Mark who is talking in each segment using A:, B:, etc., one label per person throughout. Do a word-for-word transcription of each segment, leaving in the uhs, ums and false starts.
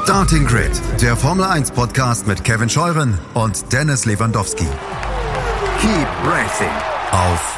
A: Starting Grid, der Formel eins Podcast mit Kevin Scheuren und Dennis Lewandowski. Keep racing auf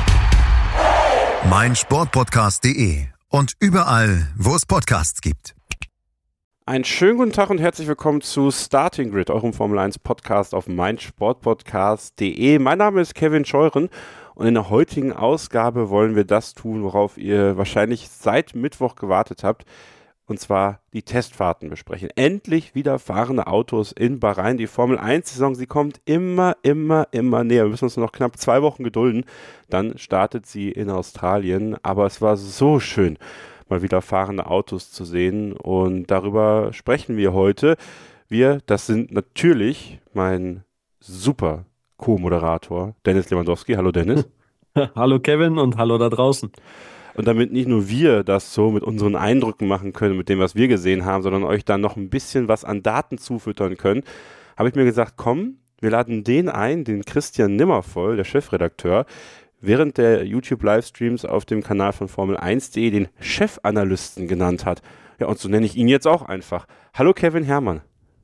A: meinsportpodcast punkt de und überall, wo es Podcasts gibt.
B: Einen schönen guten Tag und herzlich willkommen zu Starting Grid, eurem Formel eins Podcast auf meinsportpodcast punkt de. Mein Name ist Kevin Scheuren und in der heutigen Ausgabe wollen wir das tun, worauf ihr wahrscheinlich seit Mittwoch gewartet habt. Und zwar die Testfahrten besprechen. Endlich wieder fahrende Autos in Bahrain. Die Formel eins Saison, sie kommt immer, immer, immer näher. Wir müssen uns noch knapp zwei Wochen gedulden. Dann startet sie in Australien. Aber es war so schön, mal wieder fahrende Autos zu sehen. Und darüber sprechen wir heute. Wir, das sind natürlich mein super Co-Moderator Dennis Lewandowski. Hallo Dennis.
C: Hallo Kevin und hallo da draußen.
B: Und damit nicht nur wir das so mit unseren Eindrücken machen können, mit dem, was wir gesehen haben, sondern euch dann noch ein bisschen was an Daten zufüttern können, habe ich mir gesagt, komm, wir laden den ein, den Christian Nimmervoll, der Chefredakteur, während der YouTube-Livestreams auf dem Kanal von Formel eins punkt de den Chefanalysten genannt hat. Ja, und so nenne ich ihn jetzt auch einfach. Hallo Kevin Herrmann.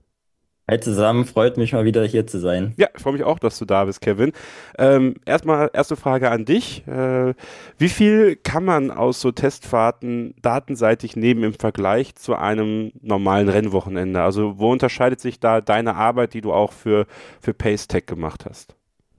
D: Hi zusammen, freut mich mal wieder hier zu sein.
B: Ja, ich freue mich auch, dass du da bist, Kevin. Ähm, erstmal, erste Frage an dich. Äh, wie viel kann man aus so Testfahrten datenseitig nehmen im Vergleich zu einem normalen Rennwochenende? Also wo unterscheidet sich da deine Arbeit, die du auch für, für Pacetech gemacht hast?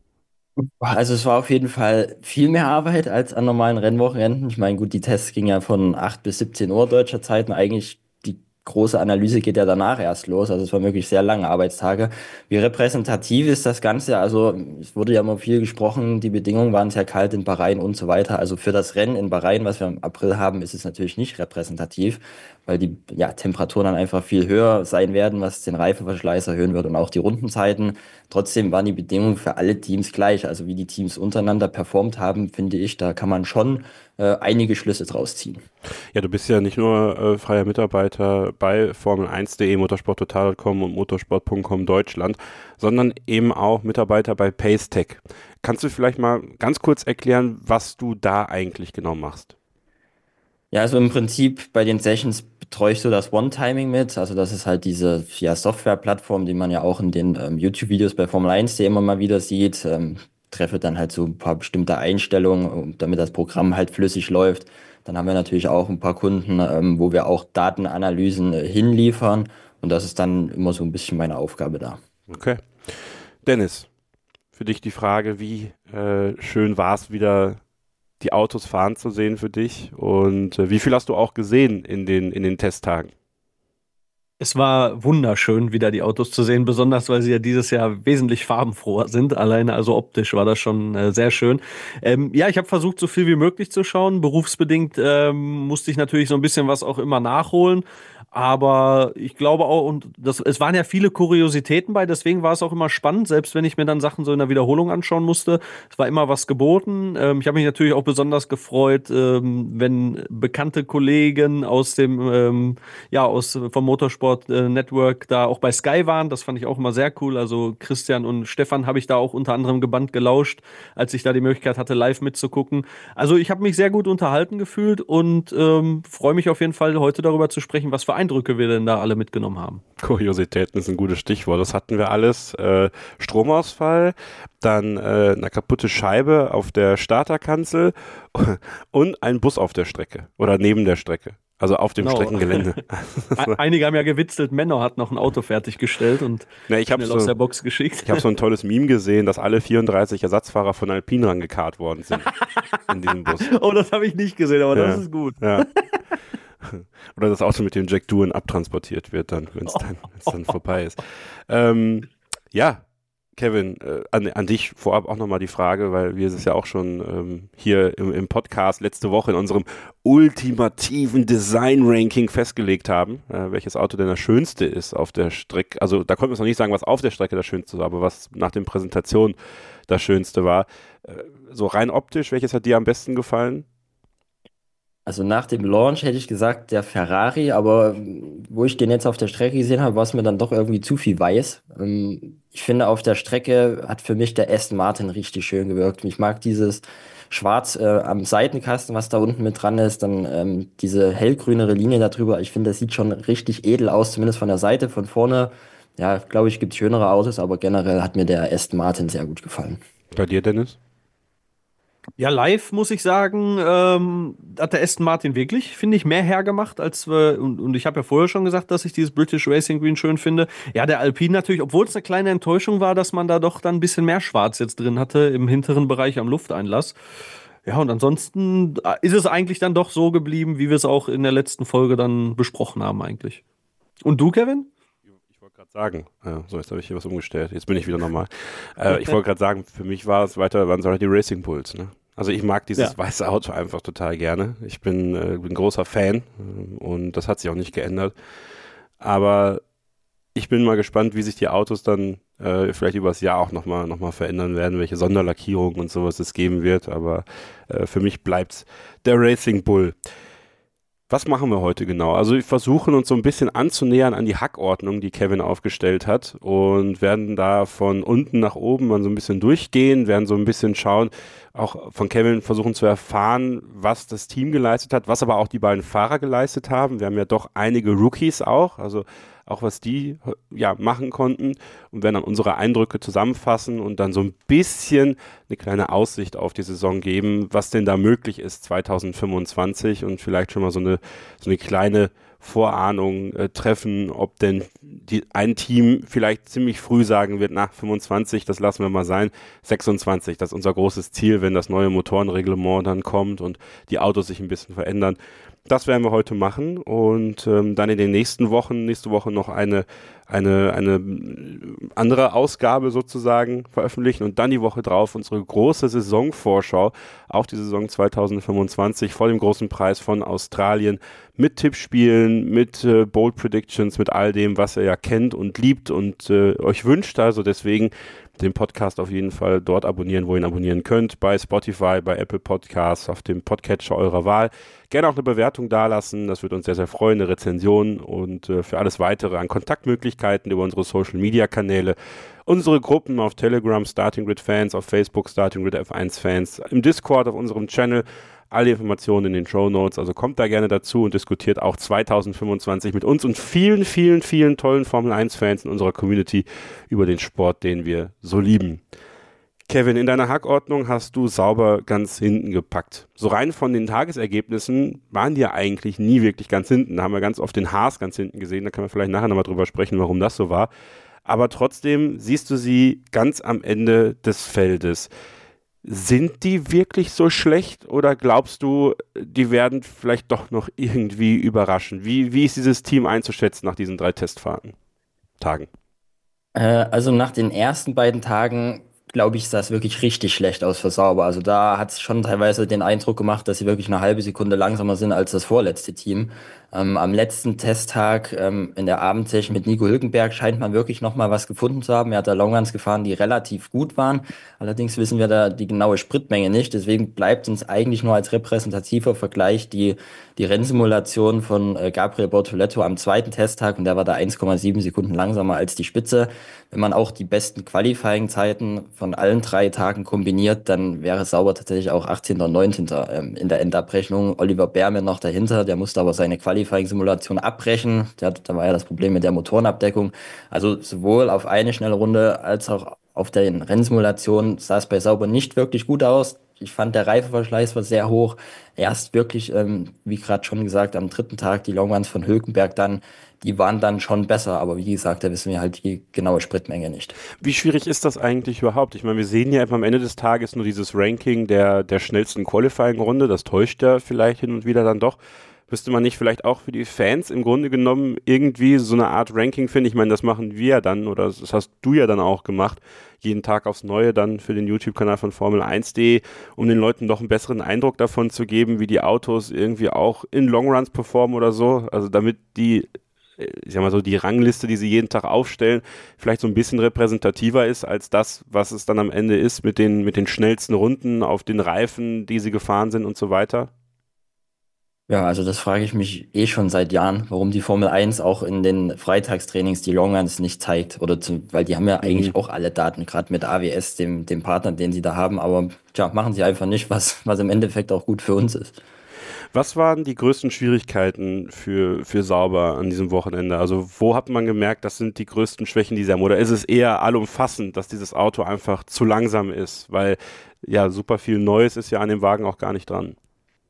D: Also es war auf jeden Fall viel mehr Arbeit als an normalen Rennwochenenden. Ich meine, gut, die Tests gingen ja von acht bis siebzehn Uhr deutscher Zeit und eigentlich die große Analyse geht ja danach erst los. Also es waren wirklich sehr lange Arbeitstage. Wie repräsentativ ist das Ganze? Also es wurde ja immer viel gesprochen, die Bedingungen waren sehr kalt in Bahrain und so weiter. Also für das Rennen in Bahrain, was wir im April haben, ist es natürlich nicht repräsentativ, weil die ja, Temperaturen dann einfach viel höher sein werden, was den Reifenverschleiß erhöhen wird und auch die Rundenzeiten. Trotzdem waren die Bedingungen für alle Teams gleich. Also wie die Teams untereinander performt haben, finde ich, da kann man schon äh, einige Schlüsse draus ziehen.
B: Ja, du bist ja nicht nur äh, freier Mitarbeiter bei Formel eins punkt de, motorsporttotal punkt com und motorsport punkt com Deutschland, sondern eben auch Mitarbeiter bei Pacetech. Kannst du vielleicht mal ganz kurz erklären, was du da eigentlich genau machst?
D: Ja, also im Prinzip bei den Sessions betreue ich so das One-Timing mit. Also das ist halt diese ja, Software-Plattform, die man ja auch in den ähm, YouTube-Videos bei Formel eins punkt de immer mal wieder sieht. Ähm, treffe dann halt so ein paar bestimmte Einstellungen, damit das Programm halt flüssig läuft. Dann haben wir natürlich auch ein paar Kunden, ähm, wo wir auch Datenanalysen äh, hinliefern. Und das ist dann immer so ein bisschen meine Aufgabe da.
B: Okay. Dennis, für dich die Frage, wie äh, schön war es wieder, die Autos fahren zu sehen für dich und äh, wie viel hast du auch gesehen in den, in den Testtagen?
C: Es war wunderschön, wieder die Autos zu sehen, besonders weil sie ja dieses Jahr wesentlich farbenfroher sind. Alleine also optisch war das schon äh, sehr schön. Ähm, ja, ich habe versucht, so viel wie möglich zu schauen. Berufsbedingt ähm, musste ich natürlich so ein bisschen was auch immer nachholen. Aber ich glaube auch, und das, es waren ja viele Kuriositäten bei, deswegen war es auch immer spannend, selbst wenn ich mir dann Sachen so in der Wiederholung anschauen musste. Es war immer was geboten. Ähm, ich habe mich natürlich auch besonders gefreut, ähm, wenn bekannte Kollegen aus dem, ähm, ja, aus vom Motorsport äh, Network da auch bei Sky waren. Das fand ich auch immer sehr cool. Also Christian und Stefan habe ich da auch unter anderem gebannt gelauscht, als ich da die Möglichkeit hatte, live mitzugucken. Also ich habe mich sehr gut unterhalten gefühlt und ähm, freue mich auf jeden Fall, heute darüber zu sprechen, was für Eindrücke wir denn da alle mitgenommen haben.
B: Kuriositäten ist ein gutes Stichwort. Das hatten wir alles. Äh, Stromausfall, dann äh, eine kaputte Scheibe auf der Starterkanzel und ein Bus auf der Strecke oder neben der Strecke. Also auf dem
C: Genau.
B: Streckengelände.
C: Einige haben ja gewitzelt, Menno hat noch ein Auto fertiggestellt und
B: Na, ich
C: schnell
B: so,
C: aus der Box geschickt.
B: Ich habe so ein tolles Meme gesehen, dass alle vierunddreißig Ersatzfahrer von Alpine rangekarrt worden sind in diesem Bus.
C: Oh, das habe ich nicht gesehen, aber
B: ja.
C: das ist gut.
B: Ja. Oder das Auto mit dem Jack Doohan abtransportiert wird, dann, wenn es dann, wenn's dann vorbei ist. Ähm, ja, Kevin, äh, an, an dich vorab auch nochmal die Frage, weil wir es ja auch schon ähm, hier im, im Podcast letzte Woche in unserem ultimativen Design-Ranking festgelegt haben, äh, welches Auto denn das schönste ist auf der Strecke. Also da konnten wir es noch nicht sagen, was auf der Strecke das schönste war, aber was nach den Präsentationen das schönste war. Äh, so rein optisch, welches hat dir am besten gefallen?
D: Also nach dem Launch hätte ich gesagt, der Ferrari, aber wo ich den jetzt auf der Strecke gesehen habe, war es mir dann doch irgendwie zu viel weiß. ich finde, auf der Strecke hat für mich der Aston Martin richtig schön gewirkt. Ich mag dieses Schwarz äh, am Seitenkasten, was da unten mit dran ist, dann ähm, diese hellgrünere Linie da drüber. Ich finde, das sieht schon richtig edel aus, zumindest von der Seite, von vorne. Ja, glaube ich, gibt es schönere Autos, aber generell hat mir der Aston Martin sehr gut gefallen.
B: Bei dir, Dennis?
C: Ja, live muss ich sagen, ähm, hat der Aston Martin wirklich, finde ich, mehr hergemacht als wir, und, und ich habe ja vorher schon gesagt, dass ich dieses British Racing Green schön finde. Ja, der Alpine natürlich, obwohl es eine kleine Enttäuschung war, dass man da doch dann ein bisschen mehr Schwarz jetzt drin hatte im hinteren Bereich am Lufteinlass. Ja, und ansonsten ist es eigentlich dann doch so geblieben, wie wir es auch in der letzten Folge dann besprochen haben eigentlich. Und du, Kevin?
B: Ich wollte gerade sagen, ja, so, jetzt habe ich hier was umgestellt. Jetzt bin ich wieder normal. äh, ich wollte gerade sagen, für mich war es weiter, waren es halt die Racing Bulls, ne? Also ich mag dieses ja. weiße Auto einfach total gerne. Ich bin, äh, bin großer Fan und das hat sich auch nicht geändert. Aber ich bin mal gespannt, wie sich die Autos dann äh, vielleicht über das Jahr auch nochmal noch mal verändern werden, welche Sonderlackierungen und sowas es geben wird. Aber äh, für mich bleibt's der Racing Bull. Was machen wir heute genau? Also wir versuchen uns so ein bisschen anzunähern an die Hackordnung, die Kevin aufgestellt hat und werden da von unten nach oben mal so ein bisschen durchgehen, werden so ein bisschen schauen, auch von Kevin versuchen zu erfahren, was das Team geleistet hat, was aber auch die beiden Fahrer geleistet haben. Wir haben ja doch einige Rookies auch, also auch was die ja machen konnten und werden dann unsere Eindrücke zusammenfassen und dann so ein bisschen eine kleine Aussicht auf die Saison geben, was denn da möglich ist zwanzig fünfundzwanzig und vielleicht schon mal so eine, so eine kleine Vorahnung äh, treffen, ob denn die, ein Team vielleicht ziemlich früh sagen wird, nach fünfundzwanzig, das lassen wir mal sein, sechsundzwanzig, das ist unser großes Ziel, wenn das neue Motorenreglement dann kommt und die Autos sich ein bisschen verändern. Das werden wir heute machen und ähm, dann in den nächsten Wochen, nächste Woche noch eine, eine, eine andere Ausgabe sozusagen veröffentlichen und dann die Woche drauf unsere große Saisonvorschau auf die Saison zwanzig fünfundzwanzig vor dem großen Preis von Australien mit Tippspielen, mit äh, Bold Predictions, mit all dem, was ihr ja kennt und liebt und äh, euch wünscht. Also deswegen den Podcast auf jeden Fall dort abonnieren, wo ihr ihn abonnieren könnt, bei Spotify, bei Apple Podcasts, auf dem Podcatcher eurer Wahl. Gerne auch eine Bewertung dalassen, das würde uns sehr, sehr freuen, eine Rezension und äh, für alles Weitere an Kontaktmöglichkeiten über unsere Social-Media-Kanäle, unsere Gruppen auf Telegram, Starting Grid Fans, auf Facebook, Starting Grid F eins Fans, im Discord, auf unserem Channel, alle Informationen in den Shownotes, also kommt da gerne dazu und diskutiert auch zwanzig fünfundzwanzig mit uns und vielen, vielen, vielen tollen Formel eins Fans in unserer Community über den Sport, den wir so lieben. Kevin, in deiner Hackordnung hast du sauber ganz hinten gepackt. So rein von den Tagesergebnissen waren die ja eigentlich nie wirklich ganz hinten. Da haben wir ganz oft den Haas ganz hinten gesehen, da können wir vielleicht nachher nochmal drüber sprechen, warum das so war. Aber trotzdem siehst du sie ganz am Ende des Feldes. Sind die wirklich so schlecht oder glaubst du, die werden vielleicht doch noch irgendwie überraschen? Wie, wie ist dieses Team einzuschätzen nach diesen drei Testfahrten? Tagen?
D: Äh, also nach den ersten beiden Tagen, glaube ich, sah es wirklich richtig schlecht aus für Sauber. Also da hat es schon teilweise den Eindruck gemacht, dass sie wirklich eine halbe Sekunde langsamer sind als das vorletzte Team. Ähm, am letzten Testtag ähm, in der Abendsession mit Nico Hülkenberg scheint man wirklich noch mal was gefunden zu haben. Er hat da Longruns gefahren, die relativ gut waren. Allerdings wissen wir da die genaue Spritmenge nicht. Deswegen bleibt uns eigentlich nur als repräsentativer Vergleich die, die Rennsimulation von äh, Gabriel Bortoleto am zweiten Testtag. Und der war da eins Komma sieben Sekunden langsamer als die Spitze. Wenn man auch die besten Qualifying-Zeiten von allen drei Tagen kombiniert, dann wäre Sauber tatsächlich auch achtzehnter und neunzehnter Ähm, in der Endabrechnung. Oliver Behrmann noch dahinter, der musste aber seine Qualifying-Simulation abbrechen. Der, da war ja das Problem mit der Motorenabdeckung. Also sowohl auf eine schnelle Runde als auch auf der Rennsimulation sah es bei Sauber nicht wirklich gut aus. Ich fand, der Reifenverschleiß war sehr hoch. Erst wirklich, ähm, wie gerade schon gesagt, am dritten Tag die Longruns von Hülkenberg dann, die waren dann schon besser. Aber wie gesagt, da wissen wir halt die genaue Spritmenge nicht.
B: Wie schwierig ist das eigentlich überhaupt? Ich meine, wir sehen ja am Ende des Tages nur dieses Ranking der, der schnellsten Qualifying-Runde. Das täuscht ja vielleicht hin und wieder dann doch. Müsste man nicht vielleicht auch für die Fans im Grunde genommen irgendwie so eine Art Ranking finden? Ich meine, das machen wir ja dann, oder das hast du ja dann auch gemacht, jeden Tag aufs Neue dann für den YouTube-Kanal von Formel eins punkt de, um den Leuten doch einen besseren Eindruck davon zu geben, wie die Autos irgendwie auch in Longruns performen oder so. Also damit die, ich sag mal so, die Rangliste, die sie jeden Tag aufstellen, vielleicht so ein bisschen repräsentativer ist als das, was es dann am Ende ist mit den, mit den schnellsten Runden auf den Reifen, die sie gefahren sind und so weiter.
D: Ja, also das frage ich mich eh schon seit Jahren, warum die Formel eins auch in den Freitagstrainings die Longruns nicht zeigt. Oder zu, weil die haben ja
B: Mhm.
D: eigentlich auch alle Daten, gerade mit A W S, dem, dem Partner, den sie da haben. Aber tja, machen sie einfach nicht, was, was im Endeffekt auch gut für uns ist.
B: Was waren die größten Schwierigkeiten für, für Sauber an diesem Wochenende? Also wo hat man gemerkt, das sind die größten Schwächen, die sie haben? Oder ist es eher allumfassend, dass dieses Auto einfach zu langsam ist? Weil ja, super viel Neues ist ja an dem Wagen auch gar nicht dran.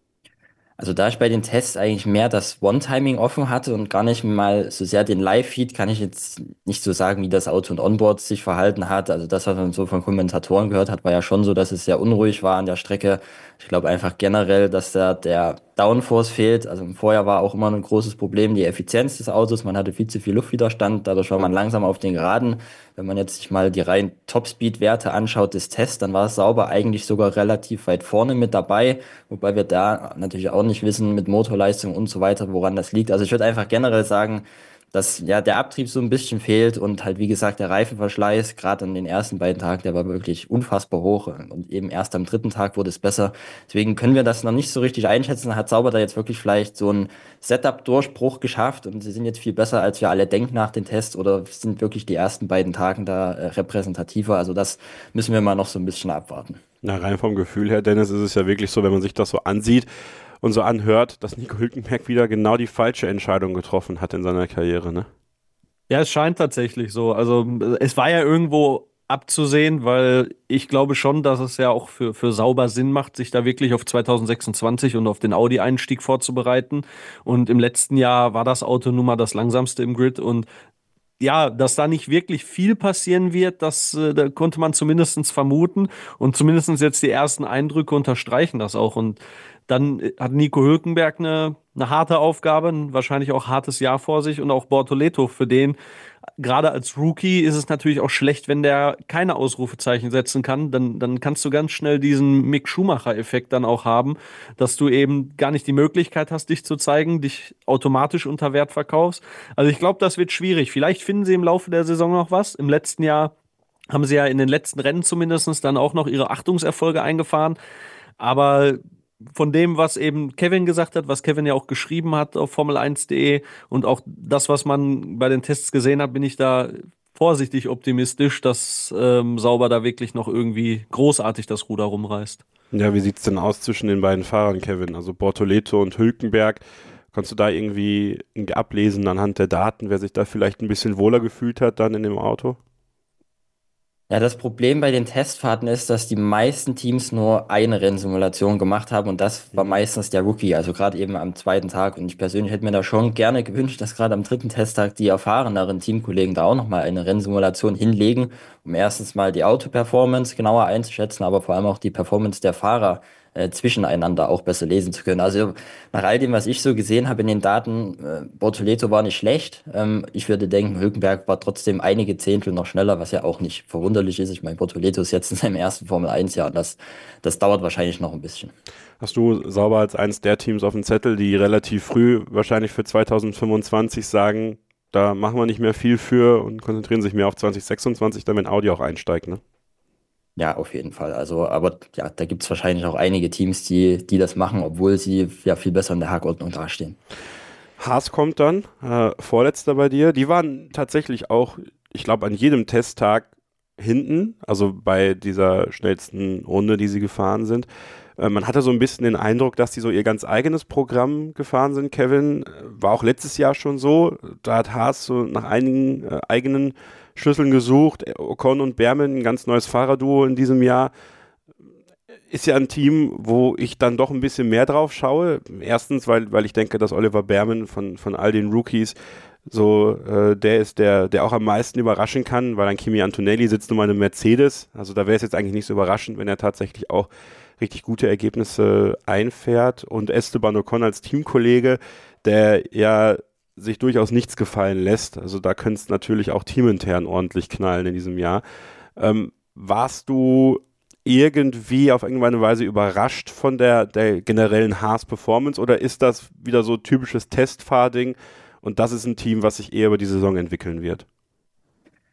D: Also da ich bei den Tests eigentlich mehr das One-Timing offen hatte und gar nicht mal so sehr den Live-Feed, kann ich jetzt nicht so sagen, wie das Auto und Onboard sich verhalten hat. Also das, was man so von Kommentatoren gehört hat, war ja schon so, dass es sehr unruhig war an der Strecke. Ich glaube einfach generell, dass da der Downforce fehlt. Also vorher war auch immer ein großes Problem die Effizienz des Autos. Man hatte viel zu viel Luftwiderstand, dadurch war man langsam auf den Geraden. Wenn man jetzt sich mal die reinen Topspeed-Werte anschaut des Tests, dann war es Sauber eigentlich sogar relativ weit vorne mit dabei, wobei wir da natürlich auch nicht wissen mit Motorleistung und so weiter, woran das liegt. Also ich würde einfach generell sagen, dass ja der Abtrieb so ein bisschen fehlt und halt wie gesagt der Reifenverschleiß, gerade an den ersten beiden Tagen, der war wirklich unfassbar hoch und eben erst am dritten Tag wurde es besser. Deswegen können wir das noch nicht so richtig einschätzen. Hat Sauber da jetzt wirklich vielleicht so einen Setup-Durchbruch geschafft und sie sind jetzt viel besser, als wir alle denken nach den Tests oder sind wirklich die ersten beiden Tagen da äh, repräsentativer. Also das müssen wir mal noch so ein bisschen abwarten.
B: Na, rein vom Gefühl her, Dennis, ist es ja wirklich so, wenn man sich das so ansieht und so anhört, dass Nico Hülkenberg wieder genau die falsche Entscheidung getroffen hat in seiner Karriere, ne?
C: Ja, es scheint tatsächlich so. Also es war ja irgendwo abzusehen, weil ich glaube schon, dass es ja auch für, für Sauber Sinn macht, sich da wirklich auf zwanzig sechsundzwanzig und auf den Audi-Einstieg vorzubereiten. Und im letzten Jahr war das Auto nun mal das langsamste im Grid und ja, dass da nicht wirklich viel passieren wird, das äh, da konnte man zumindest vermuten. Und zumindest jetzt die ersten Eindrücke unterstreichen das auch. Und dann äh, hat Nico Hülkenberg eine, eine harte Aufgabe, ein wahrscheinlich auch hartes Jahr vor sich und auch Bortoleto, für den, gerade als Rookie, ist es natürlich auch schlecht, wenn der keine Ausrufezeichen setzen kann. Dann, dann kannst du ganz schnell diesen Mick Schumacher-Effekt dann auch haben, dass du eben gar nicht die Möglichkeit hast, dich zu zeigen, dich automatisch unter Wert verkaufst. Also ich glaube, das wird schwierig. Vielleicht finden sie im Laufe der Saison noch was. Im letzten Jahr haben sie ja in den letzten Rennen zumindest dann auch noch ihre Achtungserfolge eingefahren. Aber von dem, was eben Kevin gesagt hat, was Kevin ja auch geschrieben hat auf Formel eins punkt de und auch das, was man bei den Tests gesehen hat, bin ich da vorsichtig optimistisch, dass ähm, Sauber da wirklich noch irgendwie großartig das Ruder rumreißt.
B: Ja, wie sieht's denn aus zwischen den beiden Fahrern, Kevin? Also Bortoleto und Hülkenberg. Kannst du da irgendwie, irgendwie ablesen anhand der Daten, wer sich da vielleicht ein bisschen wohler gefühlt hat dann in dem Auto?
D: Ja, das Problem bei den Testfahrten ist, dass die meisten Teams nur eine Rennsimulation gemacht haben und das war meistens der Rookie, also gerade eben am zweiten Tag. Und ich persönlich hätte mir da schon gerne gewünscht, dass gerade am dritten Testtag die erfahreneren Teamkollegen da auch nochmal eine Rennsimulation hinlegen, um erstens mal die Auto-Performance genauer einzuschätzen, aber vor allem auch die Performance der Fahrer äh, zwischeneinander auch besser lesen zu können. Also nach all dem, was ich so gesehen habe in den Daten, äh, Bortoleto war nicht schlecht. Ähm, ich würde denken, Hülkenberg war trotzdem einige Zehntel noch schneller, was ja auch nicht verwunderlich ist. Ich meine, Bortoleto ist jetzt in seinem ersten Formel eins Jahr und das, das dauert wahrscheinlich noch ein bisschen.
B: Hast du Sauber als eines der Teams auf dem Zettel, die relativ früh wahrscheinlich für zwanzig fünfundzwanzig sagen, da machen wir nicht mehr viel für und konzentrieren sich mehr auf zwanzig sechsundzwanzig, dann wenn Audi auch einsteigt, ne?
D: Ja, auf jeden Fall. Also, aber ja, da gibt es wahrscheinlich auch einige Teams, die, die das machen, obwohl sie ja viel besser in der Hackordnung dastehen.
B: Haas kommt dann, äh, vorletzter bei dir. Die waren tatsächlich auch, ich glaube, an jedem Testtag hinten, also bei dieser schnellsten Runde, die sie gefahren sind. Äh, man hatte so ein bisschen den Eindruck, dass die so ihr ganz eigenes Programm gefahren sind, Kevin. Äh, War auch letztes Jahr schon so. Da hat Haas so nach einigen äh, eigenen Schlüsseln gesucht. Ocon und Behrmann, ein ganz neues Fahrerduo in diesem Jahr. Ist ja ein Team, wo ich dann doch ein bisschen mehr drauf schaue. Erstens, weil, weil ich denke, dass Oliver Behrmann von, von all den Rookies so äh, der ist, der, der auch am meisten überraschen kann, weil ein Kimi Antonelli sitzt nun mal in einem Mercedes. Also da wäre es jetzt eigentlich nicht so überraschend, wenn er tatsächlich auch richtig gute Ergebnisse einfährt. Und Esteban Ocon als Teamkollege, der ja sich durchaus nichts gefallen lässt. Also da könnte es natürlich auch teamintern ordentlich knallen in diesem Jahr. Ähm, warst du irgendwie auf irgendeine Weise überrascht von der, der generellen Haas-Performance oder ist das wieder so typisches Testfahrding und das ist ein Team, was sich eher über die Saison entwickeln wird?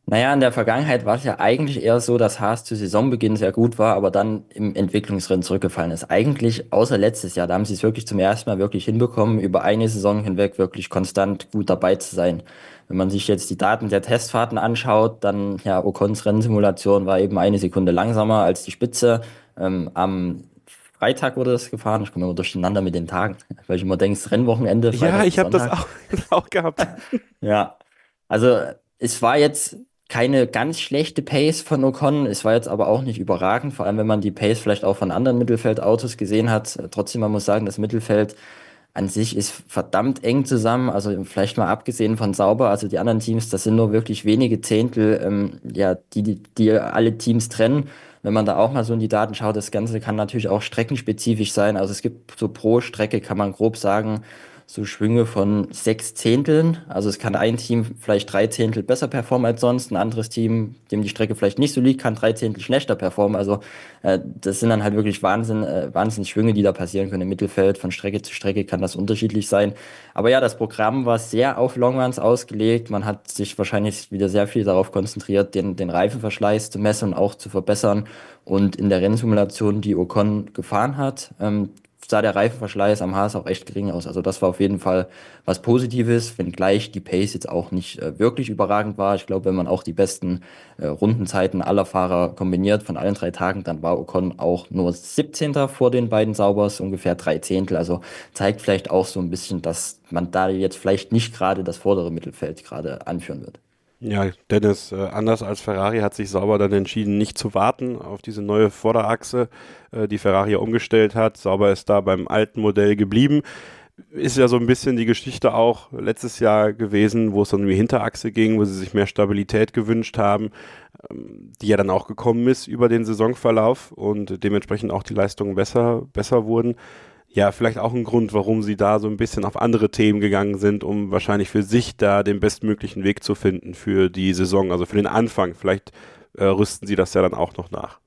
D: Naja, in der Vergangenheit war es ja eigentlich eher so, dass Haas zu Saisonbeginn sehr gut war, aber dann im Entwicklungsrennen zurückgefallen ist. Eigentlich außer letztes Jahr, da haben sie es wirklich zum ersten Mal wirklich hinbekommen, über eine Saison hinweg wirklich konstant gut dabei zu sein. Wenn man sich jetzt die Daten der Testfahrten anschaut, dann, ja, Ocons Rennsimulation war eben eine Sekunde langsamer als die Spitze. Ähm, am Freitag wurde das gefahren, ich komme immer durcheinander mit den Tagen, weil ich immer denke, es ist Rennwochenende,
B: Ja,
D: Freitag
B: ich
D: bis
B: habe das
D: Sonntag.
B: auch, auch gehabt.
D: Ja, also es war jetzt keine ganz schlechte Pace von Ocon, es war jetzt aber auch nicht überragend, vor allem wenn man die Pace vielleicht auch von anderen Mittelfeldautos gesehen hat. Trotzdem, man muss sagen, das Mittelfeld an sich ist verdammt eng zusammen, also vielleicht mal abgesehen von Sauber, also die anderen Teams, das sind nur wirklich wenige Zehntel, ähm, ja, die, die, die alle Teams trennen. Wenn man da auch mal so in die Daten schaut, das Ganze kann natürlich auch streckenspezifisch sein. Also es gibt so pro Strecke, kann man grob sagen, so Schwünge von sechs Zehnteln. Also es kann ein Team vielleicht drei Zehntel besser performen als sonst. Ein anderes Team, dem die Strecke vielleicht nicht so liegt, kann drei Zehntel schlechter performen. Also äh, das sind dann halt wirklich Wahnsinn, äh, Wahnsinnsschwünge, die da passieren können im Mittelfeld. Von Strecke zu Strecke kann das unterschiedlich sein. Aber ja, das Programm war sehr auf Longruns ausgelegt. Man hat sich wahrscheinlich wieder sehr viel darauf konzentriert, den, den Reifenverschleiß zu messen und auch zu verbessern. Und in der Rennsimulation, die Ocon gefahren hat, ähm, sah der Reifenverschleiß am Haas auch echt gering aus. Also das war auf jeden Fall was Positives, wenngleich die Pace jetzt auch nicht äh, wirklich überragend war. Ich glaube, wenn man auch die besten äh, Rundenzeiten aller Fahrer kombiniert von allen drei Tagen, dann war Ocon auch nur siebzehnter vor den beiden Saubers, ungefähr drei Zehntel. Also zeigt vielleicht auch so ein bisschen, dass man da jetzt vielleicht nicht gerade das vordere Mittelfeld gerade anführen wird.
B: Ja, Dennis, äh, anders als Ferrari hat sich Sauber dann entschieden, nicht zu warten auf diese neue Vorderachse, äh, die Ferrari ja umgestellt hat. Sauber ist da beim alten Modell geblieben. Ist ja so ein bisschen die Geschichte auch letztes Jahr gewesen, wo es dann um die Hinterachse ging, wo sie sich mehr Stabilität gewünscht haben, ähm, die ja dann auch gekommen ist über den Saisonverlauf und dementsprechend auch die Leistungen besser, besser wurden. Ja, vielleicht auch ein Grund, warum sie da so ein bisschen auf andere Themen gegangen sind, um wahrscheinlich für sich da den bestmöglichen Weg zu finden für die Saison, also für den Anfang. Vielleicht äh, rüsten sie das ja dann auch noch nach.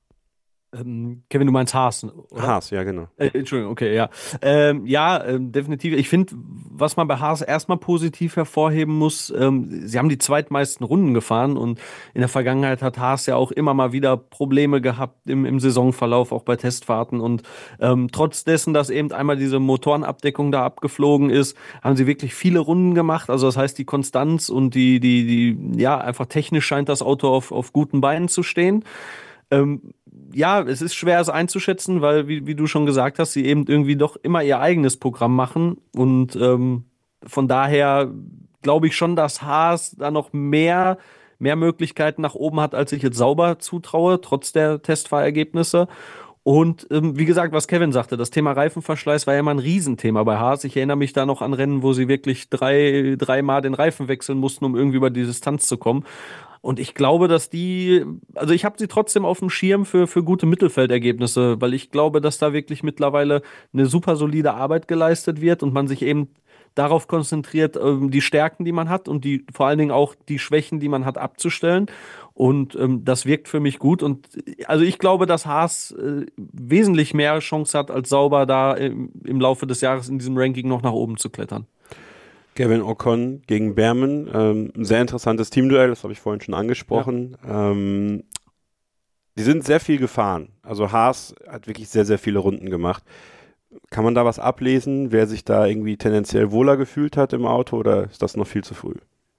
C: Ähm, Kevin, du meinst Haas, oder?
B: Haas, ja, genau.
C: Äh, Entschuldigung, okay, ja. Ähm, ja, ähm, definitiv. Ich finde, was man bei Haas erstmal positiv hervorheben muss, ähm, sie haben die zweitmeisten Runden gefahren und in der Vergangenheit hat Haas ja auch immer mal wieder Probleme gehabt im, im Saisonverlauf, auch bei Testfahrten. Und ähm, trotz dessen, dass eben einmal diese Motorenabdeckung da abgeflogen ist, haben sie wirklich viele Runden gemacht. Also das heißt, die Konstanz und die, die, die, ja, einfach technisch scheint das Auto auf, auf guten Beinen zu stehen. Ähm, ja, es ist schwer, es einzuschätzen, weil, wie, wie du schon gesagt hast, sie eben irgendwie doch immer ihr eigenes Programm machen. Und ähm, von daher glaube ich schon, dass Haas da noch mehr, mehr Möglichkeiten nach oben hat, als ich jetzt Sauber zutraue, trotz der Testfahrergebnisse. Und ähm, wie gesagt, was Kevin sagte, das Thema Reifenverschleiß war ja immer ein Riesenthema bei Haas. Ich erinnere mich da noch an Rennen, wo sie wirklich drei, dreimal den Reifen wechseln mussten, um irgendwie über die Distanz zu kommen. Und ich glaube, dass die, also ich habe sie trotzdem auf dem Schirm für, für gute Mittelfeldergebnisse, weil ich glaube, dass da wirklich mittlerweile eine super solide Arbeit geleistet wird und man sich eben darauf konzentriert, ähm, die Stärken, die man hat und die vor allen Dingen auch die Schwächen, die man hat, abzustellen. Und ähm, das wirkt für mich gut. Und äh, also ich glaube, dass Haas äh, wesentlich mehr Chance hat, als Sauber da im, im Laufe des Jahres in diesem Ranking noch nach oben zu klettern.
B: Kevin Ocon gegen Behrman, ähm, ein sehr interessantes Teamduell, das habe ich vorhin schon angesprochen. Ja. Ähm, die sind sehr viel gefahren. Also Haas hat wirklich sehr, sehr viele Runden gemacht. Kann man da was ablesen, wer sich da irgendwie tendenziell wohler gefühlt hat im Auto oder ist das noch viel zu früh?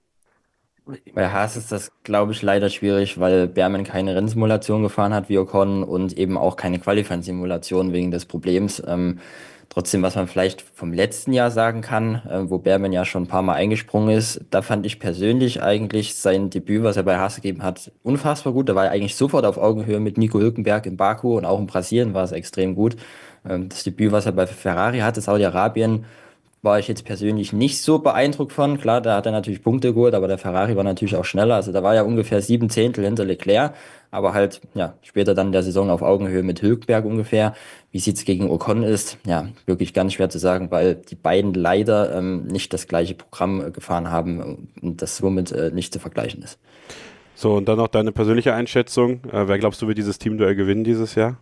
D: Bei Haas ist das, glaube ich, leider schwierig, weil Behrman keine Rennsimulation gefahren hat wie Ocon und eben auch keine Qualifying-Simulation wegen des Problems. Ähm, trotzdem, was man vielleicht vom letzten Jahr sagen kann, äh, wo Behrman ja schon ein paar Mal eingesprungen ist, da fand ich persönlich eigentlich sein Debüt, was er bei Haas gegeben hat, unfassbar gut. Da war er eigentlich sofort auf Augenhöhe mit Nico Hülkenberg in Baku und auch in Brasilien war es extrem gut. Ähm, das Debüt, was er bei Ferrari hatte, Saudi-Arabien, war ich jetzt persönlich nicht so beeindruckt von. Klar, da hat er natürlich Punkte geholt, aber der Ferrari war natürlich auch schneller. Also da war ja ungefähr sieben Zehntel hinter Leclerc, aber halt, ja, später dann in der Saison auf Augenhöhe mit Hülkenberg ungefähr. Wie es jetzt gegen Ocon ist, ja, wirklich ganz schwer zu sagen, weil die beiden leider ähm, nicht das gleiche Programm äh, gefahren haben und das somit äh, nicht zu vergleichen ist.
B: So, und dann noch deine persönliche Einschätzung. Äh, wer glaubst du, wird dieses Teamduell gewinnen dieses Jahr?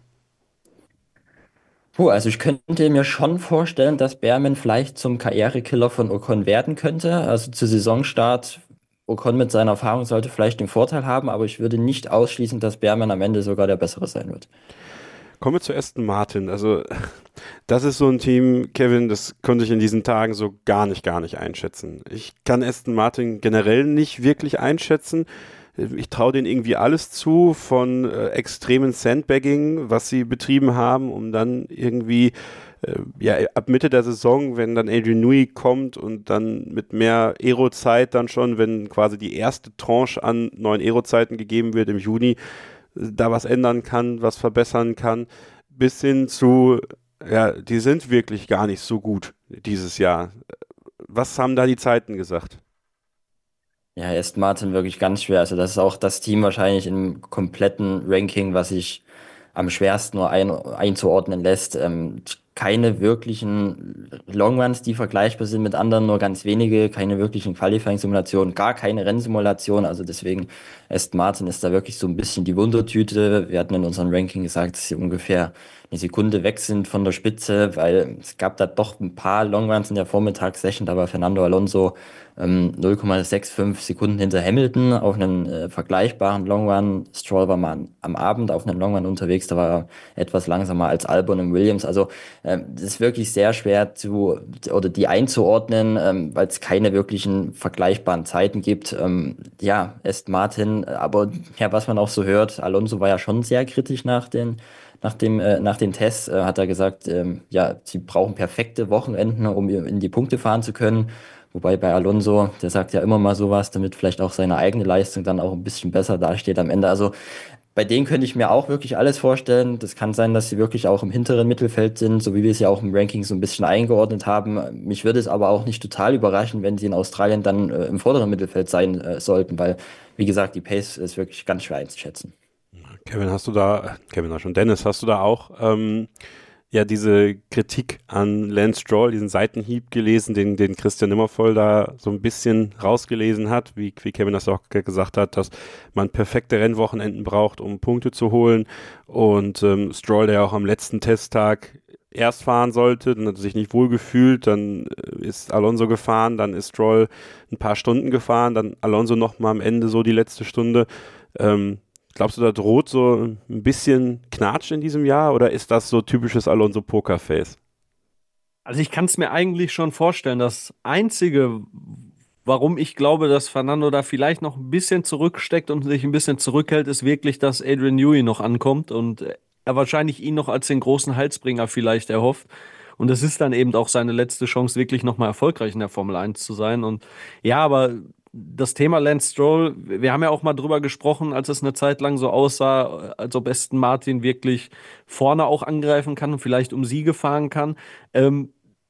D: Puh, also ich könnte mir schon vorstellen, dass Behrman vielleicht zum Karrierekiller von Ocon werden könnte. Also zu Saisonstart Ocon mit seiner Erfahrung sollte vielleicht den Vorteil haben, aber ich würde nicht ausschließen, dass Behrmann am Ende sogar der Bessere sein wird.
B: Kommen wir zu Aston Martin. Also das ist so ein Team, Kevin, das konnte ich in diesen Tagen so gar nicht, gar nicht einschätzen. Ich kann Aston Martin generell nicht wirklich einschätzen. Ich traue denen irgendwie alles zu, von äh, extremen Sandbagging, was sie betrieben haben, um dann irgendwie äh, ja, ab Mitte der Saison, wenn dann Adrian Newey kommt und dann mit mehr Aero-Zeit dann schon, wenn quasi die erste Tranche an neuen Aero-Zeiten gegeben wird im Juni, da was ändern kann, was verbessern kann, bis hin zu, ja, die sind wirklich gar nicht so gut dieses Jahr. Was haben da die Zeiten gesagt?
D: Ja, Aston Martin wirklich ganz schwer. Also das ist auch das Team wahrscheinlich im kompletten Ranking, was sich am schwersten nur ein, einzuordnen lässt. Ähm, keine wirklichen Longruns, die vergleichbar sind mit anderen, nur ganz wenige, keine wirklichen Qualifying-Simulationen, gar keine Rennsimulation. Also deswegen, Aston Martin ist da wirklich so ein bisschen die Wundertüte. Wir hatten in unserem Ranking gesagt, dass sie ungefähr eine Sekunde weg sind von der Spitze, weil es gab da doch ein paar Longruns in der Vormittagssession, da war Fernando Alonso ähm, null Komma fünfundsechzig Sekunden hinter Hamilton auf einen äh, vergleichbaren Longrun. Stroll war mal am Abend auf einen Longrun unterwegs, da war er etwas langsamer als Albon und Williams. Also ähm, das ist wirklich sehr schwer zu oder die einzuordnen, ähm, weil es keine wirklichen vergleichbaren Zeiten gibt. Ähm, ja, Aston Martin, aber ja, was man auch so hört, Alonso war ja schon sehr kritisch nach den Nach dem, äh, nach den Tests äh, hat er gesagt, ähm, ja, sie brauchen perfekte Wochenenden, um in die Punkte fahren zu können. Wobei bei Alonso, der sagt ja immer mal sowas, damit vielleicht auch seine eigene Leistung dann auch ein bisschen besser dasteht am Ende. Also bei denen könnte ich mir auch wirklich alles vorstellen. Das kann sein, dass sie wirklich auch im hinteren Mittelfeld sind, so wie wir es ja auch im Ranking so ein bisschen eingeordnet haben. Mich würde es aber auch nicht total überraschen, wenn sie in Australien dann äh, im vorderen Mittelfeld sein äh, sollten, weil, wie gesagt, die Pace ist wirklich ganz schwer einzuschätzen.
B: Kevin, hast du da, Kevin auch schon, Dennis, hast du da auch ähm, ja diese Kritik an Lance Stroll, diesen Seitenhieb gelesen, den, den Christian Nimmervoll da so ein bisschen rausgelesen hat, wie, wie Kevin das auch gesagt hat, dass man perfekte Rennwochenenden braucht, um Punkte zu holen, und ähm, Stroll, der auch am letzten Testtag erst fahren sollte, dann hat er sich nicht wohl gefühlt, dann ist Alonso gefahren, dann ist Stroll ein paar Stunden gefahren, dann Alonso nochmal am Ende so die letzte Stunde. ähm, Glaubst du, da droht so ein bisschen Knatsch in diesem Jahr, oder ist das so typisches Alonso-Pokerface?
C: Also ich kann es mir eigentlich schon vorstellen. Das Einzige, warum ich glaube, dass Fernando da vielleicht noch ein bisschen zurücksteckt und sich ein bisschen zurückhält, ist wirklich, dass Adrian Newey noch ankommt und er wahrscheinlich ihn noch als den großen Halsbringer vielleicht erhofft. Und es ist dann eben auch seine letzte Chance, wirklich nochmal erfolgreich in der Formel eins zu sein. Und ja, aber das Thema Lance Stroll, wir haben ja auch mal drüber gesprochen, als es eine Zeit lang so aussah, als ob Aston Martin wirklich vorne auch angreifen kann und vielleicht um Siege fahren kann. Ähm,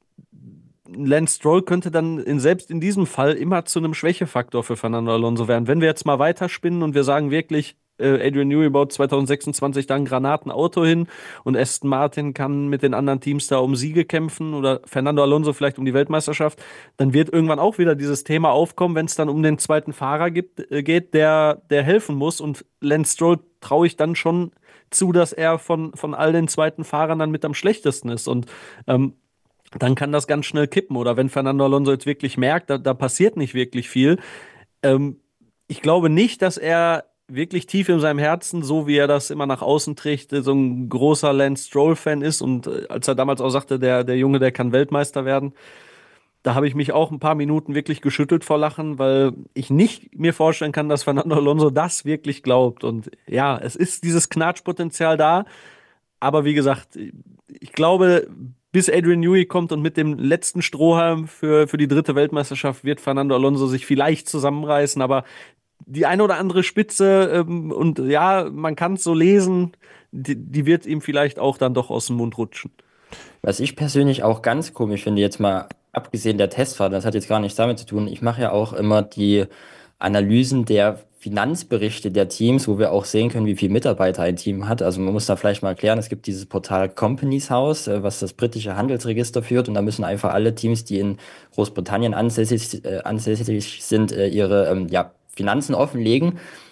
C: Lance Stroll könnte dann in, selbst in diesem Fall immer zu einem Schwächefaktor für Fernando Alonso werden. Wenn wir jetzt mal weiterspinnen und wir sagen wirklich, äh, Adrian Newey baut zwanzig sechsundzwanzig da ein Granatenauto hin und Aston Martin kann mit den anderen Teams da um Siege kämpfen oder Fernando Alonso vielleicht um die Weltmeisterschaft, dann wird irgendwann auch wieder dieses Thema aufkommen, wenn es dann um den zweiten Fahrer gibt, äh, geht, der, der helfen muss. Und Lance Stroll traue ich dann schon zu, dass er von, von all den zweiten Fahrern dann mit am schlechtesten ist. Und ähm, dann kann das ganz schnell kippen. Oder wenn Fernando Alonso jetzt wirklich merkt, da, da passiert nicht wirklich viel. Ähm, ich glaube nicht, dass er wirklich tief in seinem Herzen, so wie er das immer nach außen trägt, so ein großer Lance Stroll-Fan ist. Und äh, als er damals auch sagte, der, der Junge, der kann Weltmeister werden, da habe ich mich auch ein paar Minuten wirklich geschüttelt vor Lachen, weil ich nicht mir vorstellen kann, dass Fernando Alonso das wirklich glaubt. Und ja, es ist dieses Knatschpotenzial da. Aber wie gesagt, ich glaube, bis Adrian Newey kommt und mit dem letzten Strohhalm für, für die dritte Weltmeisterschaft wird Fernando Alonso sich vielleicht zusammenreißen. Aber die eine oder andere Spitze, ähm, und ja, man kann es so lesen, die, die wird ihm vielleicht auch dann doch aus dem Mund rutschen.
D: Was ich persönlich auch ganz komisch finde, jetzt mal abgesehen der Testfahrt, das hat jetzt gar nichts damit zu tun. Ich mache ja auch immer die Analysen der Finanzberichte der Teams, wo wir auch sehen können, wie viele Mitarbeiter ein Team hat. Also man muss da vielleicht mal erklären, es gibt dieses Portal Companies House, äh, was das britische Handelsregister führt, und da müssen einfach alle Teams, die in Großbritannien ansässig, äh, ansässig sind, äh, ihre ähm, ja, Finanzen offenlegen.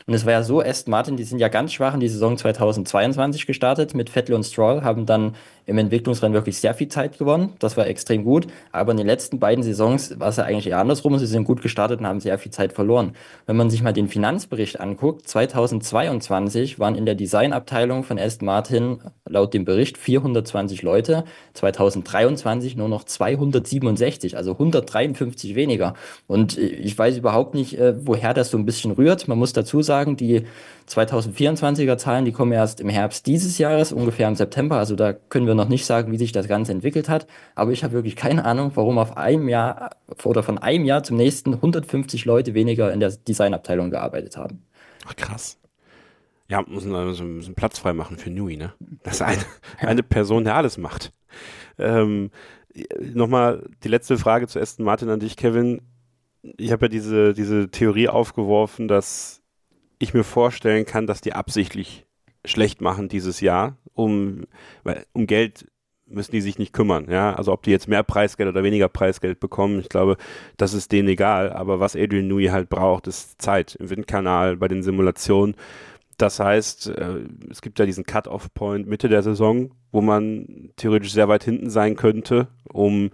D: Und es war ja so, Aston Martin, die sind ja ganz schwach in die Saison zweitausendzweiundzwanzig gestartet mit Vettel und Stroll, haben dann im Entwicklungsrennen wirklich sehr viel Zeit gewonnen. Das war extrem gut. Aber in den letzten beiden Saisons war es ja eigentlich eher andersrum. Sie sind gut gestartet und haben sehr viel Zeit verloren. Wenn man sich mal den Finanzbericht anguckt, zweitausendzweiundzwanzig waren in der Designabteilung von Aston Martin laut dem Bericht vierhundertzwanzig Leute, zweitausenddreiundzwanzig nur noch zweihundertsiebenundsechzig, also hundertdreiundfünfzig weniger. Und ich weiß überhaupt nicht, woher das so ein bisschen rührt. Man muss dazu sagen, die zweitausendvierundzwanziger Zahlen, die kommen erst im Herbst dieses Jahres, ungefähr im September. Also da können wir noch nicht sagen, wie sich das Ganze entwickelt hat. Aber ich habe wirklich keine Ahnung, warum auf einem Jahr oder von einem Jahr zum nächsten hundertfünfzig Leute weniger in der Designabteilung gearbeitet haben.
B: Ach, krass. Ja, müssen also einen Platz frei machen für Nui, ne? Das ist eine, eine Person, der alles macht. Ähm, Nochmal die letzte Frage zu Aston Martin an dich, Kevin. Ich habe ja diese, diese Theorie aufgeworfen, dass ich mir vorstellen kann, dass die absichtlich schlecht machen dieses Jahr, um, weil um Geld müssen die sich nicht kümmern, ja, also ob die jetzt mehr Preisgeld oder weniger Preisgeld bekommen, ich glaube, das ist denen egal, aber was Adrian Newey halt braucht, ist Zeit im Windkanal bei den Simulationen. Das heißt, es gibt ja diesen Cut-Off-Point Mitte der Saison, wo man theoretisch sehr weit hinten sein könnte, um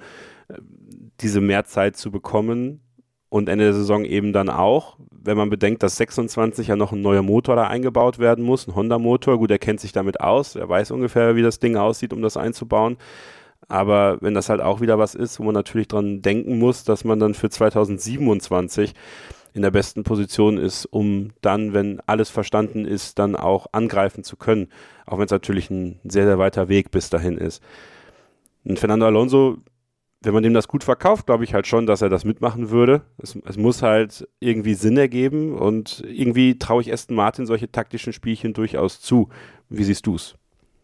B: diese Mehrzeit zu bekommen. Und Ende der Saison eben dann auch, wenn man bedenkt, dass sechsundzwanzig ja noch ein neuer Motor da eingebaut werden muss, ein Honda-Motor. Gut, er kennt sich damit aus, er weiß ungefähr, wie das Ding aussieht, um das einzubauen. Aber wenn das halt auch wieder was ist, wo man natürlich dran denken muss, dass man dann für zweitausendsiebenundzwanzig in der besten Position ist, um dann, wenn alles verstanden ist, dann auch angreifen zu können. Auch wenn es natürlich ein sehr, sehr weiter Weg bis dahin ist. Und Fernando Alonso, wenn man dem das gut verkauft, glaube ich halt schon, dass er das mitmachen würde. Es, es muss halt irgendwie Sinn ergeben und irgendwie traue ich Aston Martin solche taktischen Spielchen durchaus zu. Wie siehst du es?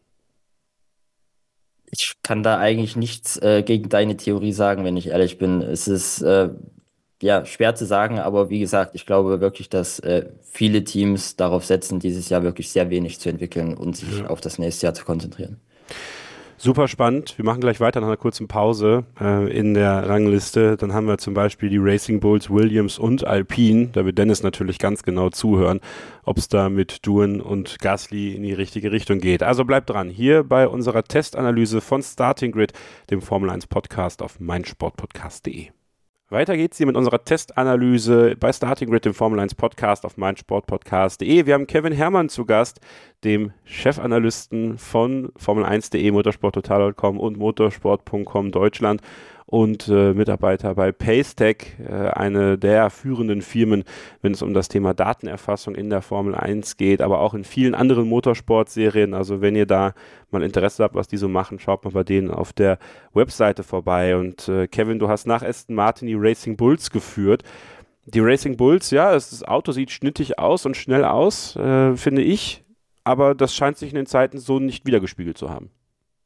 D: Ich kann da eigentlich nichts äh, gegen deine Theorie sagen, wenn ich ehrlich bin. Es ist äh, ja schwer zu sagen, aber wie gesagt, ich glaube wirklich, dass äh, viele Teams darauf setzen, dieses Jahr wirklich sehr wenig zu entwickeln und sich ja. auf das nächste Jahr zu konzentrieren.
B: Super spannend. Wir machen gleich weiter nach einer kurzen Pause äh, in der Rangliste. Dann haben wir zum Beispiel die Racing Bulls, Williams und Alpine. Da wird Dennis natürlich ganz genau zuhören, ob es da mit Doohan und Gasly in die richtige Richtung geht. Also bleibt dran. Hier bei unserer Testanalyse von Starting Grid, dem Formel eins Podcast auf meinsportpodcast punkt de. Weiter geht's hier mit unserer Testanalyse bei Starting Grid, dem Formel eins Podcast auf meinsportpodcast punkt de. Wir haben Kevin Herrmann zu Gast, dem Chefanalysten von Formel eins punkt de, motorsporttotal punkt com und motorsport punkt com Deutschland und äh, Mitarbeiter bei Pacetech, äh, eine der führenden Firmen, wenn es um das Thema Datenerfassung in der Formel eins geht, aber auch in vielen anderen Motorsportserien. Also wenn ihr da mal Interesse habt, was die so machen, schaut mal bei denen auf der Webseite vorbei. Und äh, Kevin, du hast nach Aston Martin die Racing Bulls geführt. Die Racing Bulls, ja, das Auto sieht schnittig aus und schnell aus, äh, finde ich, aber das scheint sich in den Zeiten so nicht wiedergespiegelt zu haben.